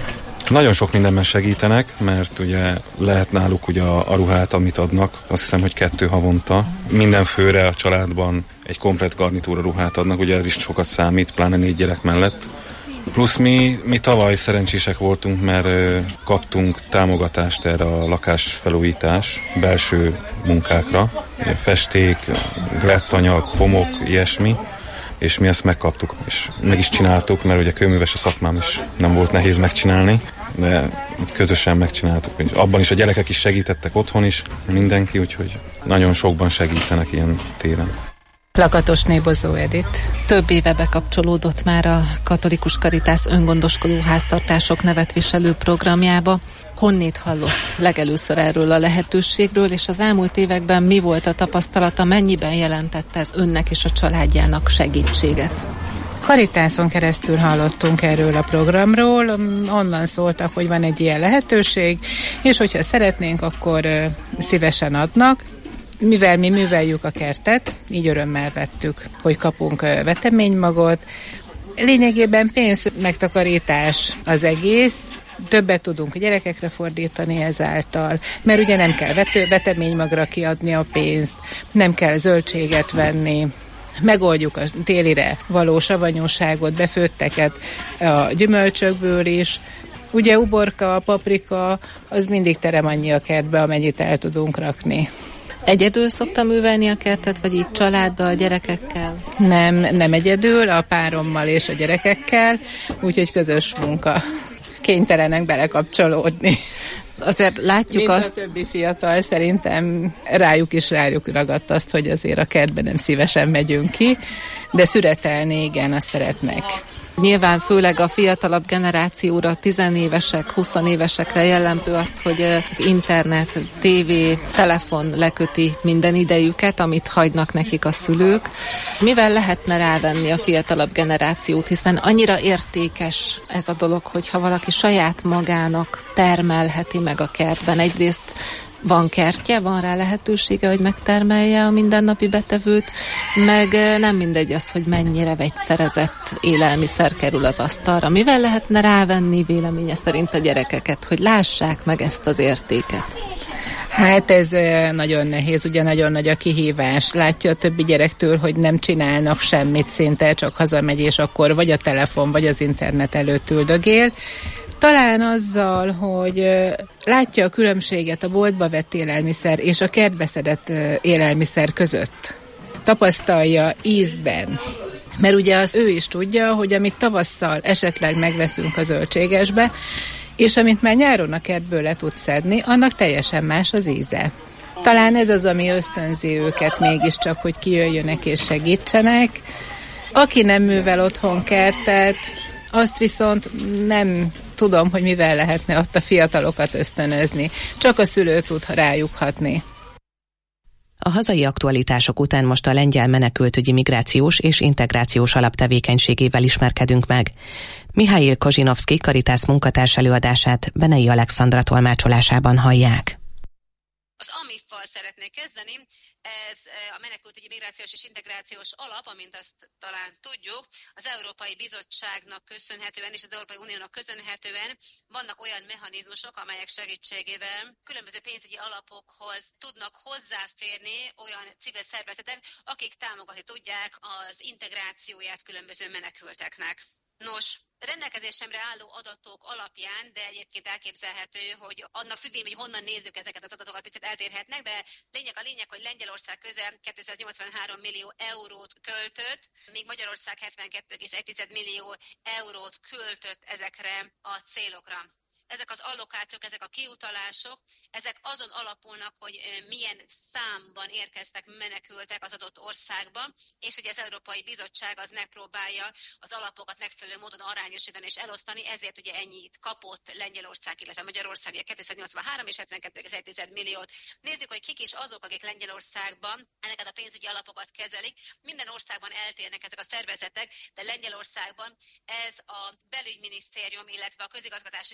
Nagyon sok mindenben segítenek, mert ugye lehet náluk ugye a ruhát, amit adnak, azt hiszem, hogy 2 havonta. Minden főre a családban egy komplett garnitúra ruhát adnak, ugye ez is sokat számít, pláne 4 gyerek mellett. Plusz mi tavaly szerencsések voltunk, mert kaptunk támogatást erre a lakásfelújítás belső munkákra, festék, glettanyag, homok, ilyesmi, és mi ezt megkaptuk, és meg is csináltuk, mert ugye kőműves a szakmám is nem volt nehéz megcsinálni, de közösen megcsináltuk, és abban is a gyerekek is segítettek otthon is, mindenki, úgyhogy nagyon sokban segítenek ilyen téren. Lakatosné Bozó Edith. Több éve bekapcsolódott már a Katolikus Caritas öngondoskodó háztartások nevet viselő programjába. Honnét hallott legelőször erről a lehetőségről, és az elmúlt években mi volt a tapasztalata, mennyiben jelentette ez önnek és a családjának segítséget? Caritáson keresztül hallottunk erről a programról, onnan szóltak, hogy van egy ilyen lehetőség, és hogyha szeretnénk, akkor szívesen adnak. Mivel mi műveljük a kertet, így örömmel vettük, hogy kapunk veteménymagot. Lényegében pénzmegtakarítás az egész, többet tudunk a gyerekekre fordítani ezáltal, mert ugye nem kell veteménymagra kiadni a pénzt, nem kell zöldséget venni, megoldjuk a télire való savanyúságot, befőtteket a gyümölcsökből is. Ugye uborka, paprika, az mindig terem annyi a kertbe, amennyit el tudunk rakni. Egyedül szoktam művelni a kertet, vagy így családdal, gyerekekkel? Nem egyedül, a párommal és a gyerekekkel, úgyhogy közös munka. Kénytelenek belekapcsolódni. Azért látjuk mint azt... a többi fiatal szerintem rájuk ragadt azt, hogy azért a kertben nem szívesen megyünk ki, de szüretelni igen, azt szeretnek. Nyilván főleg a fiatalabb generációra, 10 évesek, 20 évesekre jellemző azt, hogy internet, tévé, telefon leköti minden idejüket, amit hagynak nekik a szülők. Mivel lehetne rávenni a fiatalabb generációt, hiszen annyira értékes ez a dolog, hogyha valaki saját magának termelheti meg a kertben. Egyrészt van kertje, van rá lehetősége, hogy megtermelje a mindennapi betevőt, meg nem mindegy az, hogy mennyire vegyszerezett élelmiszer kerül az asztalra. Mivel lehetne rávenni véleménye szerint a gyerekeket, hogy lássák meg ezt az értéket? Hát ez nagyon nehéz, ugye nagyon nagy a kihívás. Látja a többi gyerektől, hogy nem csinálnak semmit szinte, csak hazamegy, és akkor vagy a telefon, vagy az internet előtt üldögél. Talán azzal, hogy látja a különbséget a boltba vett élelmiszer és a kertbe szedett élelmiszer között. Tapasztalja ízben. Mert ugye ő is tudja, hogy amit tavasszal esetleg megveszünk a zöldségesbe, és amit már nyáron a kertből le tud szedni, annak teljesen más az íze. Talán ez az, ami ösztönzi őket mégiscsak, hogy kijöjjönek és segítsenek. Aki nem művel otthon kertet, azt viszont nem tudom, hogy mivel lehetne ott a fiatalokat ösztönözni. Csak a szülő tud rájuk hatni. A hazai aktualitások után most a lengyel menekültügyi migrációs és integrációs alaptevékenységével ismerkedünk meg. Mihály Kozsinovszki Caritas munkatárs előadását Benei Alexandra tolmácsolásában hallják. Az AMIF-val szeretnék kezdeni. Ez a menekültügyi migrációs és integrációs alap, amint azt talán tudjuk, az Európai Bizottságnak köszönhetően és az Európai Uniónak köszönhetően vannak olyan mechanizmusok, amelyek segítségével különböző pénzügyi alapokhoz tudnak hozzáférni olyan civil szervezetek, akik támogatni tudják az integrációját különböző menekülteknek. Nos, rendelkezésemre álló adatok alapján, de egyébként elképzelhető, hogy annak függvényében, hogy honnan nézzük ezeket az adatokat, picit eltérhetnek, de a lényeg, hogy Lengyelország közel 283 millió eurót költött, míg Magyarország 72,1 millió eurót költött ezekre a célokra. Ezek az allokációk, ezek a kiutalások, ezek azon alapulnak, hogy milyen számban érkeztek menekültek az adott országba, és hogy az Európai Bizottság az megpróbálja az alapokat megfelelő módon arányosítani és elosztani, ezért ugye ennyit kapott Lengyelország, illetve Magyarország, ugye 283 és 72,1 milliót. Nézzük, hogy kik is azok, akik Lengyelországban ezeket a pénzügyi alapokat kezelik. Minden országban eltérnek ezek a szervezetek, de Lengyelországban ez a belügyminisztérium, illetve a közigazgatásügyi minisztérium,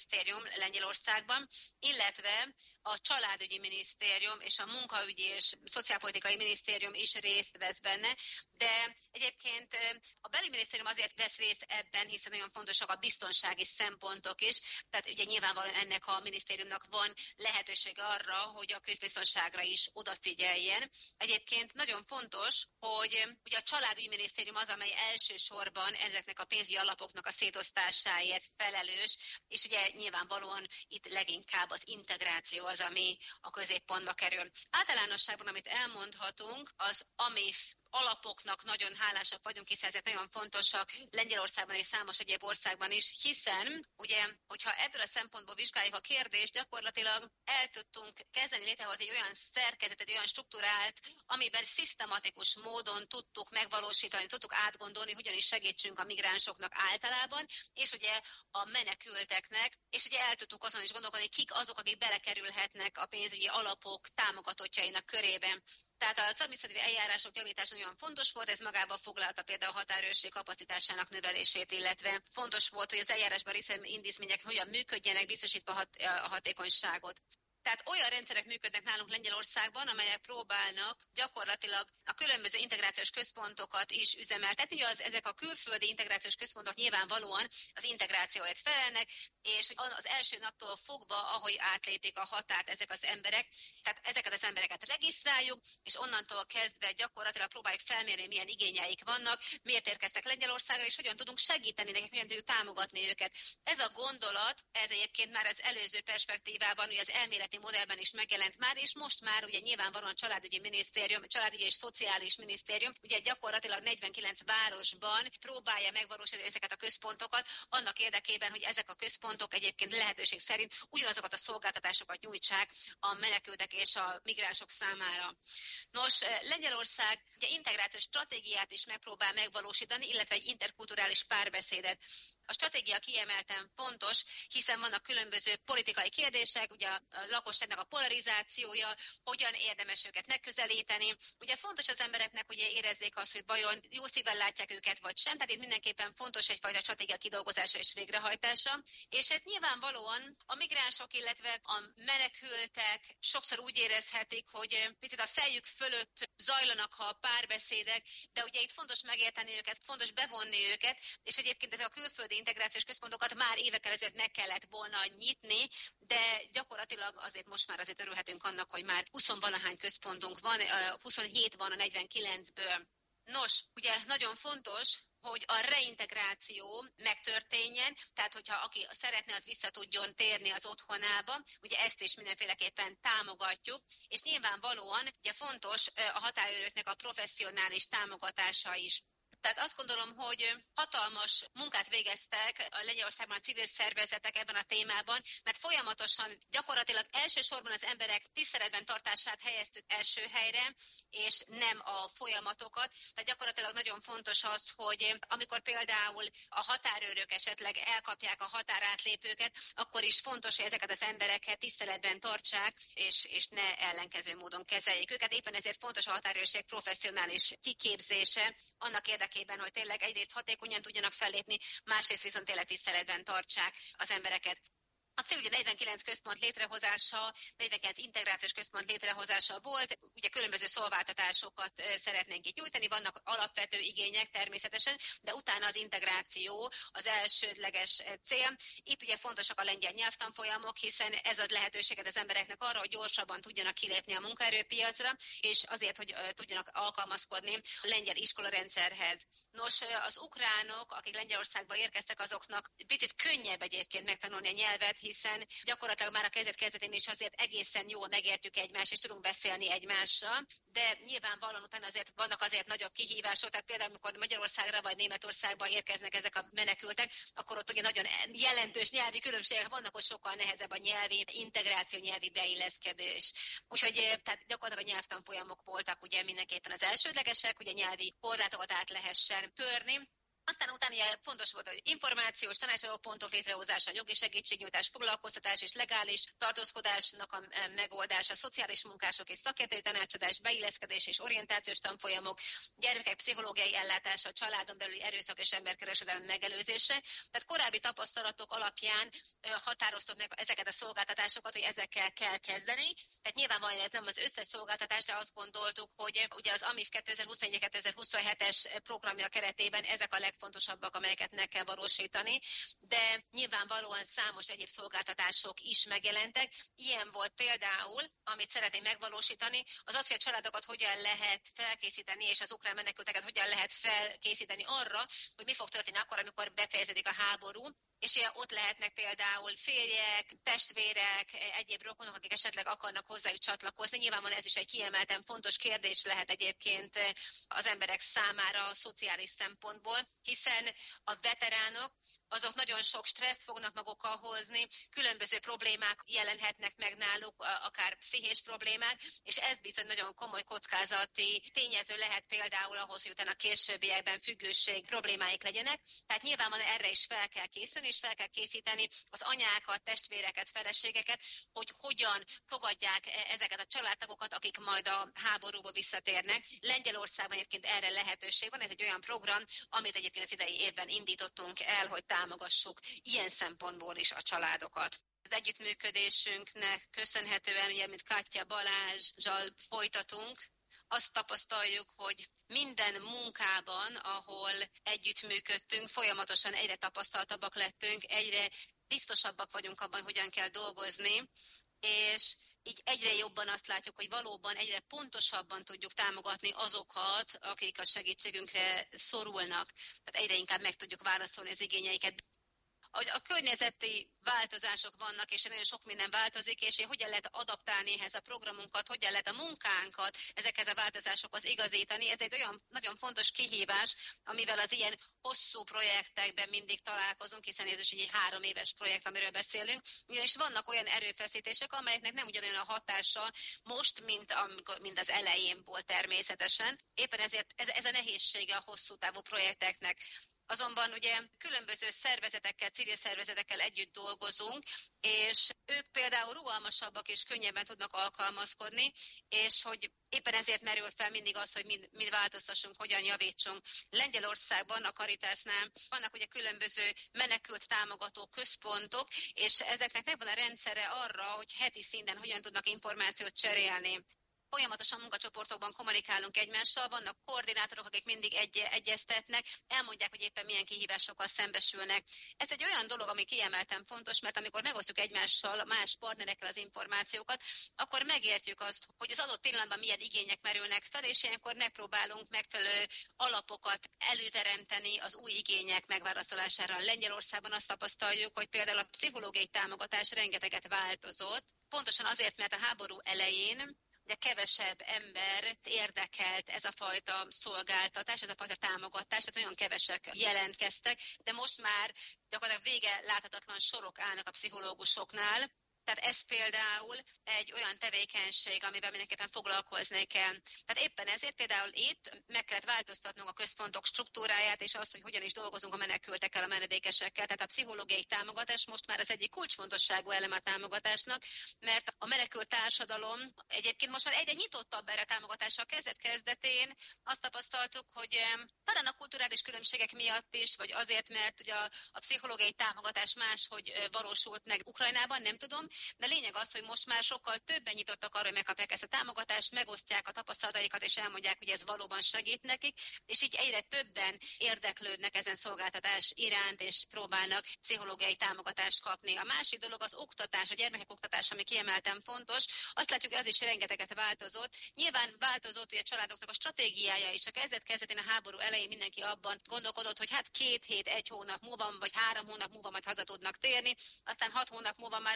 minisztérium Lengyelországban, illetve a családügyi minisztérium és a munkaügyi és szociálpolitikai minisztérium is részt vesz benne, de egyébként a belügyminisztérium azért vesz részt ebben, hiszen nagyon fontosak a biztonsági szempontok is, tehát ugye nyilvánvalóan ennek a minisztériumnak van lehetőség arra, hogy a közbiztonságra is odafigyeljen. Egyébként nagyon fontos, hogy ugye a családügyi minisztérium az, amely elsősorban ezeknek a pénzügyi alapoknak a szétosztásáért felelős, és ugye nyilvánvalóan itt leginkább az integráció az, ami a középpontba kerül. Általánosságban, amit elmondhatunk, az AMIF alapoknak nagyon hálásak vagyunk, hiszen ezek nagyon fontosak Lengyelországban és számos egyéb országban is, hiszen ugye, hogyha ebből a szempontból vizsgáljuk a kérdést, gyakorlatilag el tudtunk kezdeni létrehozni egy olyan szerkezetet, egy olyan struktúrált, amiben szisztematikus módon tudtuk megvalósítani, tudtuk átgondolni, hogyan is segítsünk a migránsoknak általában, és ugye a menekülteknek, és ugye el tudtuk azon is gondolkodni, kik azok, akik belekerülhetnek a pénzügyi alapok támogatottjainak körében. Tehát az adminisztratív eljárások javítása nagyon fontos volt, ez magában foglalta például a határőrség kapacitásának növelését, illetve fontos volt, hogy az eljárásban részvevő intézmények hogyan működjenek, biztosítva a hatékonyságot. Tehát olyan rendszerek működnek nálunk Lengyelországban, amelyek próbálnak gyakorlatilag a különböző integrációs központokat is üzemeltetni. Ezek a külföldi integrációs központok nyilvánvalóan az integrációért felelnek, és az első naptól fogva, ahogy átlépik a határt ezek az emberek, tehát ezeket az embereket regisztráljuk, és onnantól kezdve gyakorlatilag próbáljuk felmérni, milyen igényeik vannak, miért érkeztek Lengyelországra, és hogyan tudunk segíteni nekik, hogyan tudjuk támogatni őket. Ez a gondolat, ez egyébként már az előző perspektívában, ugye az elméleti modellben is megjelent már, és most már ugye nyilvánvalóan családügyi minisztérium, családügyi és szociális minisztérium, ugye gyakorlatilag 49 városban próbálja megvalósítani ezeket a központokat, annak érdekében, hogy ezek a központok egyébként lehetőség szerint ugyanazokat a szolgáltatásokat nyújtsák a menekültek és a migránsok számára. Nos, Lengyelország ugye integrációs stratégiát is megpróbál megvalósítani, illetve egy interkulturális párbeszédet. A stratégia kiemelten fontos, hiszen vannak különböző politikai kérdések, ugye a lakosságnak a polarizációja, hogyan érdemes őket megközelíteni. Ugye fontos az embereknek, ugye érezzék azt, hogy vajon jó szívvel látják őket, vagy sem. Tehát itt mindenképpen fontos egyfajta stratégia kidolgozása és végrehajtása. És hát nyilvánvalóan a migránsok, illetve a menekültek sokszor úgy érezhetik, hogy picit a fejük fölött zajlanak a párbeszédek, de ugye itt fontos megérteni őket, fontos bevonni őket, és egyébként ezek a külföldi integrációs központokat már évekkel ezelőtt meg kellett volna nyitni, de gyakorlatilag azért most már azért örülhetünk annak, hogy már 20-valahány központunk van, 27 van a 49-ből. Nos, ugye nagyon fontos, hogy a reintegráció megtörténjen, tehát hogyha aki szeretne, az vissza tudjon térni az otthonába, ugye ezt is mindenféleképpen támogatjuk, és nyilvánvalóan ugye fontos a határőröknek a professzionális támogatása is. Tehát azt gondolom, hogy hatalmas munkát végeztek a Lengyelországban a civil szervezetek ebben a témában, mert folyamatosan gyakorlatilag elsősorban az emberek tiszteletben tartását helyeztük első helyre, és nem a folyamatokat. Tehát gyakorlatilag nagyon fontos az, hogy amikor például a határőrök esetleg elkapják a határátlépőket, akkor is fontos, hogy ezeket az embereket tiszteletben tartsák, és ne ellenkező módon kezeljék őket. Éppen ezért fontos a határőrség professzionális kiképzése, annak érdekében, hogy tényleg egyrészt hatékonyan tudjanak fellépni, másrészt viszont tényleg tiszteletben tartsák az embereket. A cél ugye 49 központ létrehozása, 49 integrációs központ létrehozása volt, ugye különböző szolgáltatásokat szeretnénk itt nyújtani, vannak alapvető igények természetesen, de utána az integráció az elsődleges cél. Itt ugye fontosak a lengyel nyelvtanfolyamok, hiszen ez ad lehetőséget az embereknek arra, hogy gyorsabban tudjanak kilépni a munkaerőpiacra, és azért, hogy tudjanak alkalmazkodni a lengyel iskolarendszerhez. Nos, az ukránok, akik Lengyelországba érkeztek, azoknak picit könnyebb egyébként megtanulni a nyelvet, hiszen gyakorlatilag már a kezdet-kezdetén is azért egészen jól megértjük egymást, és tudunk beszélni egymással, de nyilvánvalóan utána azért vannak azért nagyobb kihívások, tehát például amikor Magyarországra vagy Németországba érkeznek ezek a menekültek, akkor ott ugye nagyon jelentős nyelvi különbségek vannak, hogy sokkal nehezebb a nyelvi integráció, nyelvi beilleszkedés. Úgyhogy tehát gyakorlatilag a nyelvtanfolyamok voltak ugye mindenképpen az elsődlegesek, ugye nyelvi korlátokat át lehessen törni. Aztán utána fontos volt, hogy információs, tanácsadó pontok létrehozása, jogi segítségnyújtás, foglalkoztatás és legális tartózkodásnak a megoldása, szociális munkások és szakértői tanácsadás, beilleszkedés és orientációs tanfolyamok, gyermekek pszichológiai ellátása, családon belüli erőszak és emberkereskedelem megelőzése. Tehát korábbi tapasztalatok alapján határoztuk meg ezeket a szolgáltatásokat, hogy ezekkel kell kezdeni. Tehát nyilvánvalóan ez nem az összes szolgáltatás, de azt gondoltuk, hogy ugye az AMIF 2021-2027-es programja keretében ezek a legfontosabbak, amelyeket meg kell valósítani, de nyilvánvalóan számos egyéb szolgáltatások is megjelentek. Ilyen volt például, amit szeretnénk megvalósítani, az az, hogy a családokat hogyan lehet felkészíteni, és az ukrán menekülteket hogyan lehet felkészíteni arra, hogy mi fog történni akkor, amikor befejeződik a háború, és ott lehetnek például férjek, testvérek, egyéb rokonok, akik esetleg akarnak hozzájuk csatlakozni. Nyilvánvalóan ez is egy kiemelten fontos kérdés lehet egyébként az emberek számára szociális szempontból, hiszen a veteránok azok nagyon sok stresszt fognak magukkal hozni, különböző problémák jelenhetnek meg náluk, akár pszichés problémák, és ez bizony nagyon komoly kockázati tényező lehet például ahhoz, hogy utána későbbiekben függőség problémáik legyenek. Tehát nyilvánvalóan erre is fel kell készülni, és fel kell készíteni az anyákat, testvéreket, feleségeket, hogy hogyan fogadják ezeket a családtagokat, akik majd a háborúba visszatérnek. Lengyelországban egyébként erre lehetőség van, ez egy olyan program, amit egyébként az idei évben indítottunk el, hogy támogassuk ilyen szempontból is a családokat. Az együttműködésünknek köszönhetően, ugye, mint Katya Balázsral folytatunk, azt tapasztaljuk, hogy minden munkában, ahol együttműködtünk, folyamatosan egyre tapasztaltabbak lettünk, egyre biztosabbak vagyunk abban, hogyan kell dolgozni, és így egyre jobban azt látjuk, hogy valóban egyre pontosabban tudjuk támogatni azokat, akik a segítségünkre szorulnak. Tehát egyre inkább meg tudjuk válaszolni az igényeiket. A környezeti változások vannak, és nagyon sok minden változik, és hogyan lehet adaptálni ehhez a programunkat, hogyan lehet a munkánkat ezekhez a változásokhoz igazítani. Ez egy olyan nagyon fontos kihívás, amivel az ilyen hosszú projektekben mindig találkozunk, hiszen ez is egy 3 éves projekt, amiről beszélünk. Ugyanis vannak olyan erőfeszítések, amelyeknek nem ugyanolyan a hatása most, mint az elején volt természetesen. Éppen ezért ez a nehézsége a hosszú távú projekteknek. Azonban ugye különböző szervezetekkel, civil szervezetekkel együtt dolgozunk, és ők például rugalmasabbak és könnyebben tudnak alkalmazkodni, és hogy éppen ezért merül fel mindig az, hogy mit változtassunk, hogyan javítsunk. Lengyelországban, a Caritasnál vannak ugye különböző menekült támogató központok, és ezeknek megvan a rendszere arra, hogy heti szinten hogyan tudnak információt cserélni. Folyamatosan munkacsoportokban kommunikálunk egymással, vannak koordinátorok, akik mindig egyeztetnek, elmondják, hogy éppen milyen kihívásokkal szembesülnek. Ez egy olyan dolog, ami kiemelten fontos, mert amikor megosztjuk egymással, más partnerekkel az információkat, akkor megértjük azt, hogy az adott pillanatban milyen igények merülnek fel, és ilyenkor megpróbálunk megfelelő alapokat előteremteni az új igények megválaszolására. Lengyelországban azt tapasztaljuk, hogy például a pszichológiai támogatás rengeteget változott, pontosan azért, mert a háború elején de kevesebb embert érdekelt ez a fajta szolgáltatás, ez a fajta támogatás, tehát nagyon kevesek jelentkeztek, de most már gyakorlatilag vége láthatatlan sorok állnak a pszichológusoknál. Tehát ez például egy olyan tevékenység, amivel mindenképpen foglalkozni kell. Tehát éppen ezért például itt meg kellett változtatnunk a központok struktúráját, és azt, hogy hogyan is dolgozunk a menekültekkel, a menedékesekkel. Tehát a pszichológiai támogatás most már az egyik kulcsfontosságú eleme a támogatásnak, mert a menekült társadalom egyébként most már egyre nyitottabb erre a támogatásra. Kezdetén azt tapasztaltuk, hogy talán a kulturális különbségek miatt is, vagy azért, mert ugye a pszichológiai támogatás máshogy valósult meg Ukrajnában, nem tudom, de lényeg az, hogy most már sokkal többen nyitottak arra, hogy megkapják ezt a támogatást, megosztják a tapasztalataikat, és elmondják, hogy ez valóban segít nekik, és így egyre többen érdeklődnek ezen szolgáltatás iránt, és próbálnak pszichológiai támogatást kapni. A másik dolog az oktatás, a gyermekek oktatása, ami kiemelten fontos. Azt látjuk, hogy az is rengeteget változott. Nyilván változott, hogy a családoknak a stratégiája is. A kezdetén a háború elején mindenki abban gondolkodott, hogy hát 2 hét, 1 hónap múlva, vagy 3 hónap múlva majd haza tudnak térni. Aztán 6 hónap múlva már azt gondolták,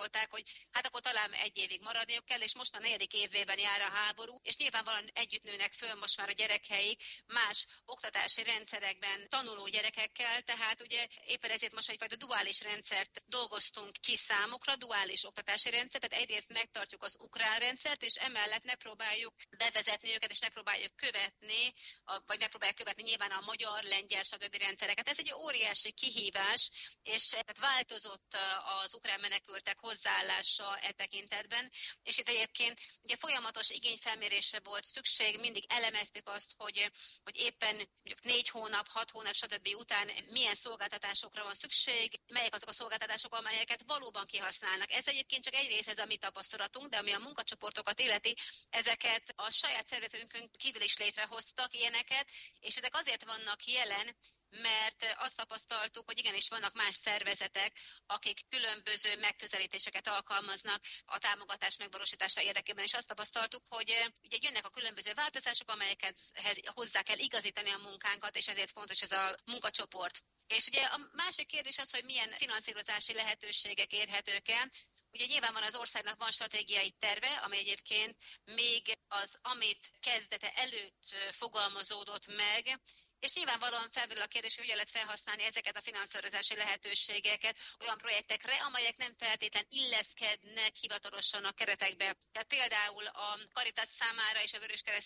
gondolták, hogy hát akkor talán 1 évig maradniuk kell, és most a 4. évében jár a háború, és nyilvánvalóan együtt nőnek föl most már a gyerekeik más oktatási rendszerekben tanuló gyerekekkel, tehát ugye éppen ezért most egyfajta duális rendszert dolgoztunk ki számukra, duális oktatási rendszert, tehát egyrészt megtartjuk az ukrán rendszert, és emellett megpróbáljuk bevezetni őket, és megpróbáljuk követni, vagy megpróbáljuk követni nyilván a magyar, lengyel, stb. Rendszereket. Ez egy óriási kihívás, és tehát változott az ukrán menekültek hozzáállása e tekintetben, és itt egyébként ugye folyamatos igényfelmérésre volt szükség, mindig elemeztük azt, hogy éppen mondjuk 4 hónap, 6 hónap, stb. Után milyen szolgáltatásokra van szükség, melyek azok a szolgáltatások, amelyeket valóban kihasználnak. Ez egyébként csak egy része, ez a mi tapasztalatunk, de ami a munkacsoportokat illeti, ezeket a saját szervezetünkön kívül is létrehoztak ilyeneket, és ezek azért vannak jelen, mert azt tapasztaltuk, hogy igenis vannak más szervezetek, akik különböző megközelítéseket alkalmaznak a támogatás megvalósítása érdekében, és azt tapasztaltuk, hogy ugye jönnek a különböző változások, amelyeket hozzá kell igazítani a munkánkat, és ezért fontos ez a munkacsoport. És ugye a másik kérdés az, hogy milyen finanszírozási lehetőségek érhetők el. Ugye nyilván az országnak van stratégiai terve, ami egyébként még az AMIF kezdete előtt fogalmazódott meg, és nyilvánvalóan felmerül a kérdés, hogy hogyan lehet felhasználni ezeket a finanszírozási lehetőségeket olyan projektekre, amelyek nem feltétlen illeszkednek hivatalosan a keretekbe. Tehát például a Caritas számára és a Vöröskereszt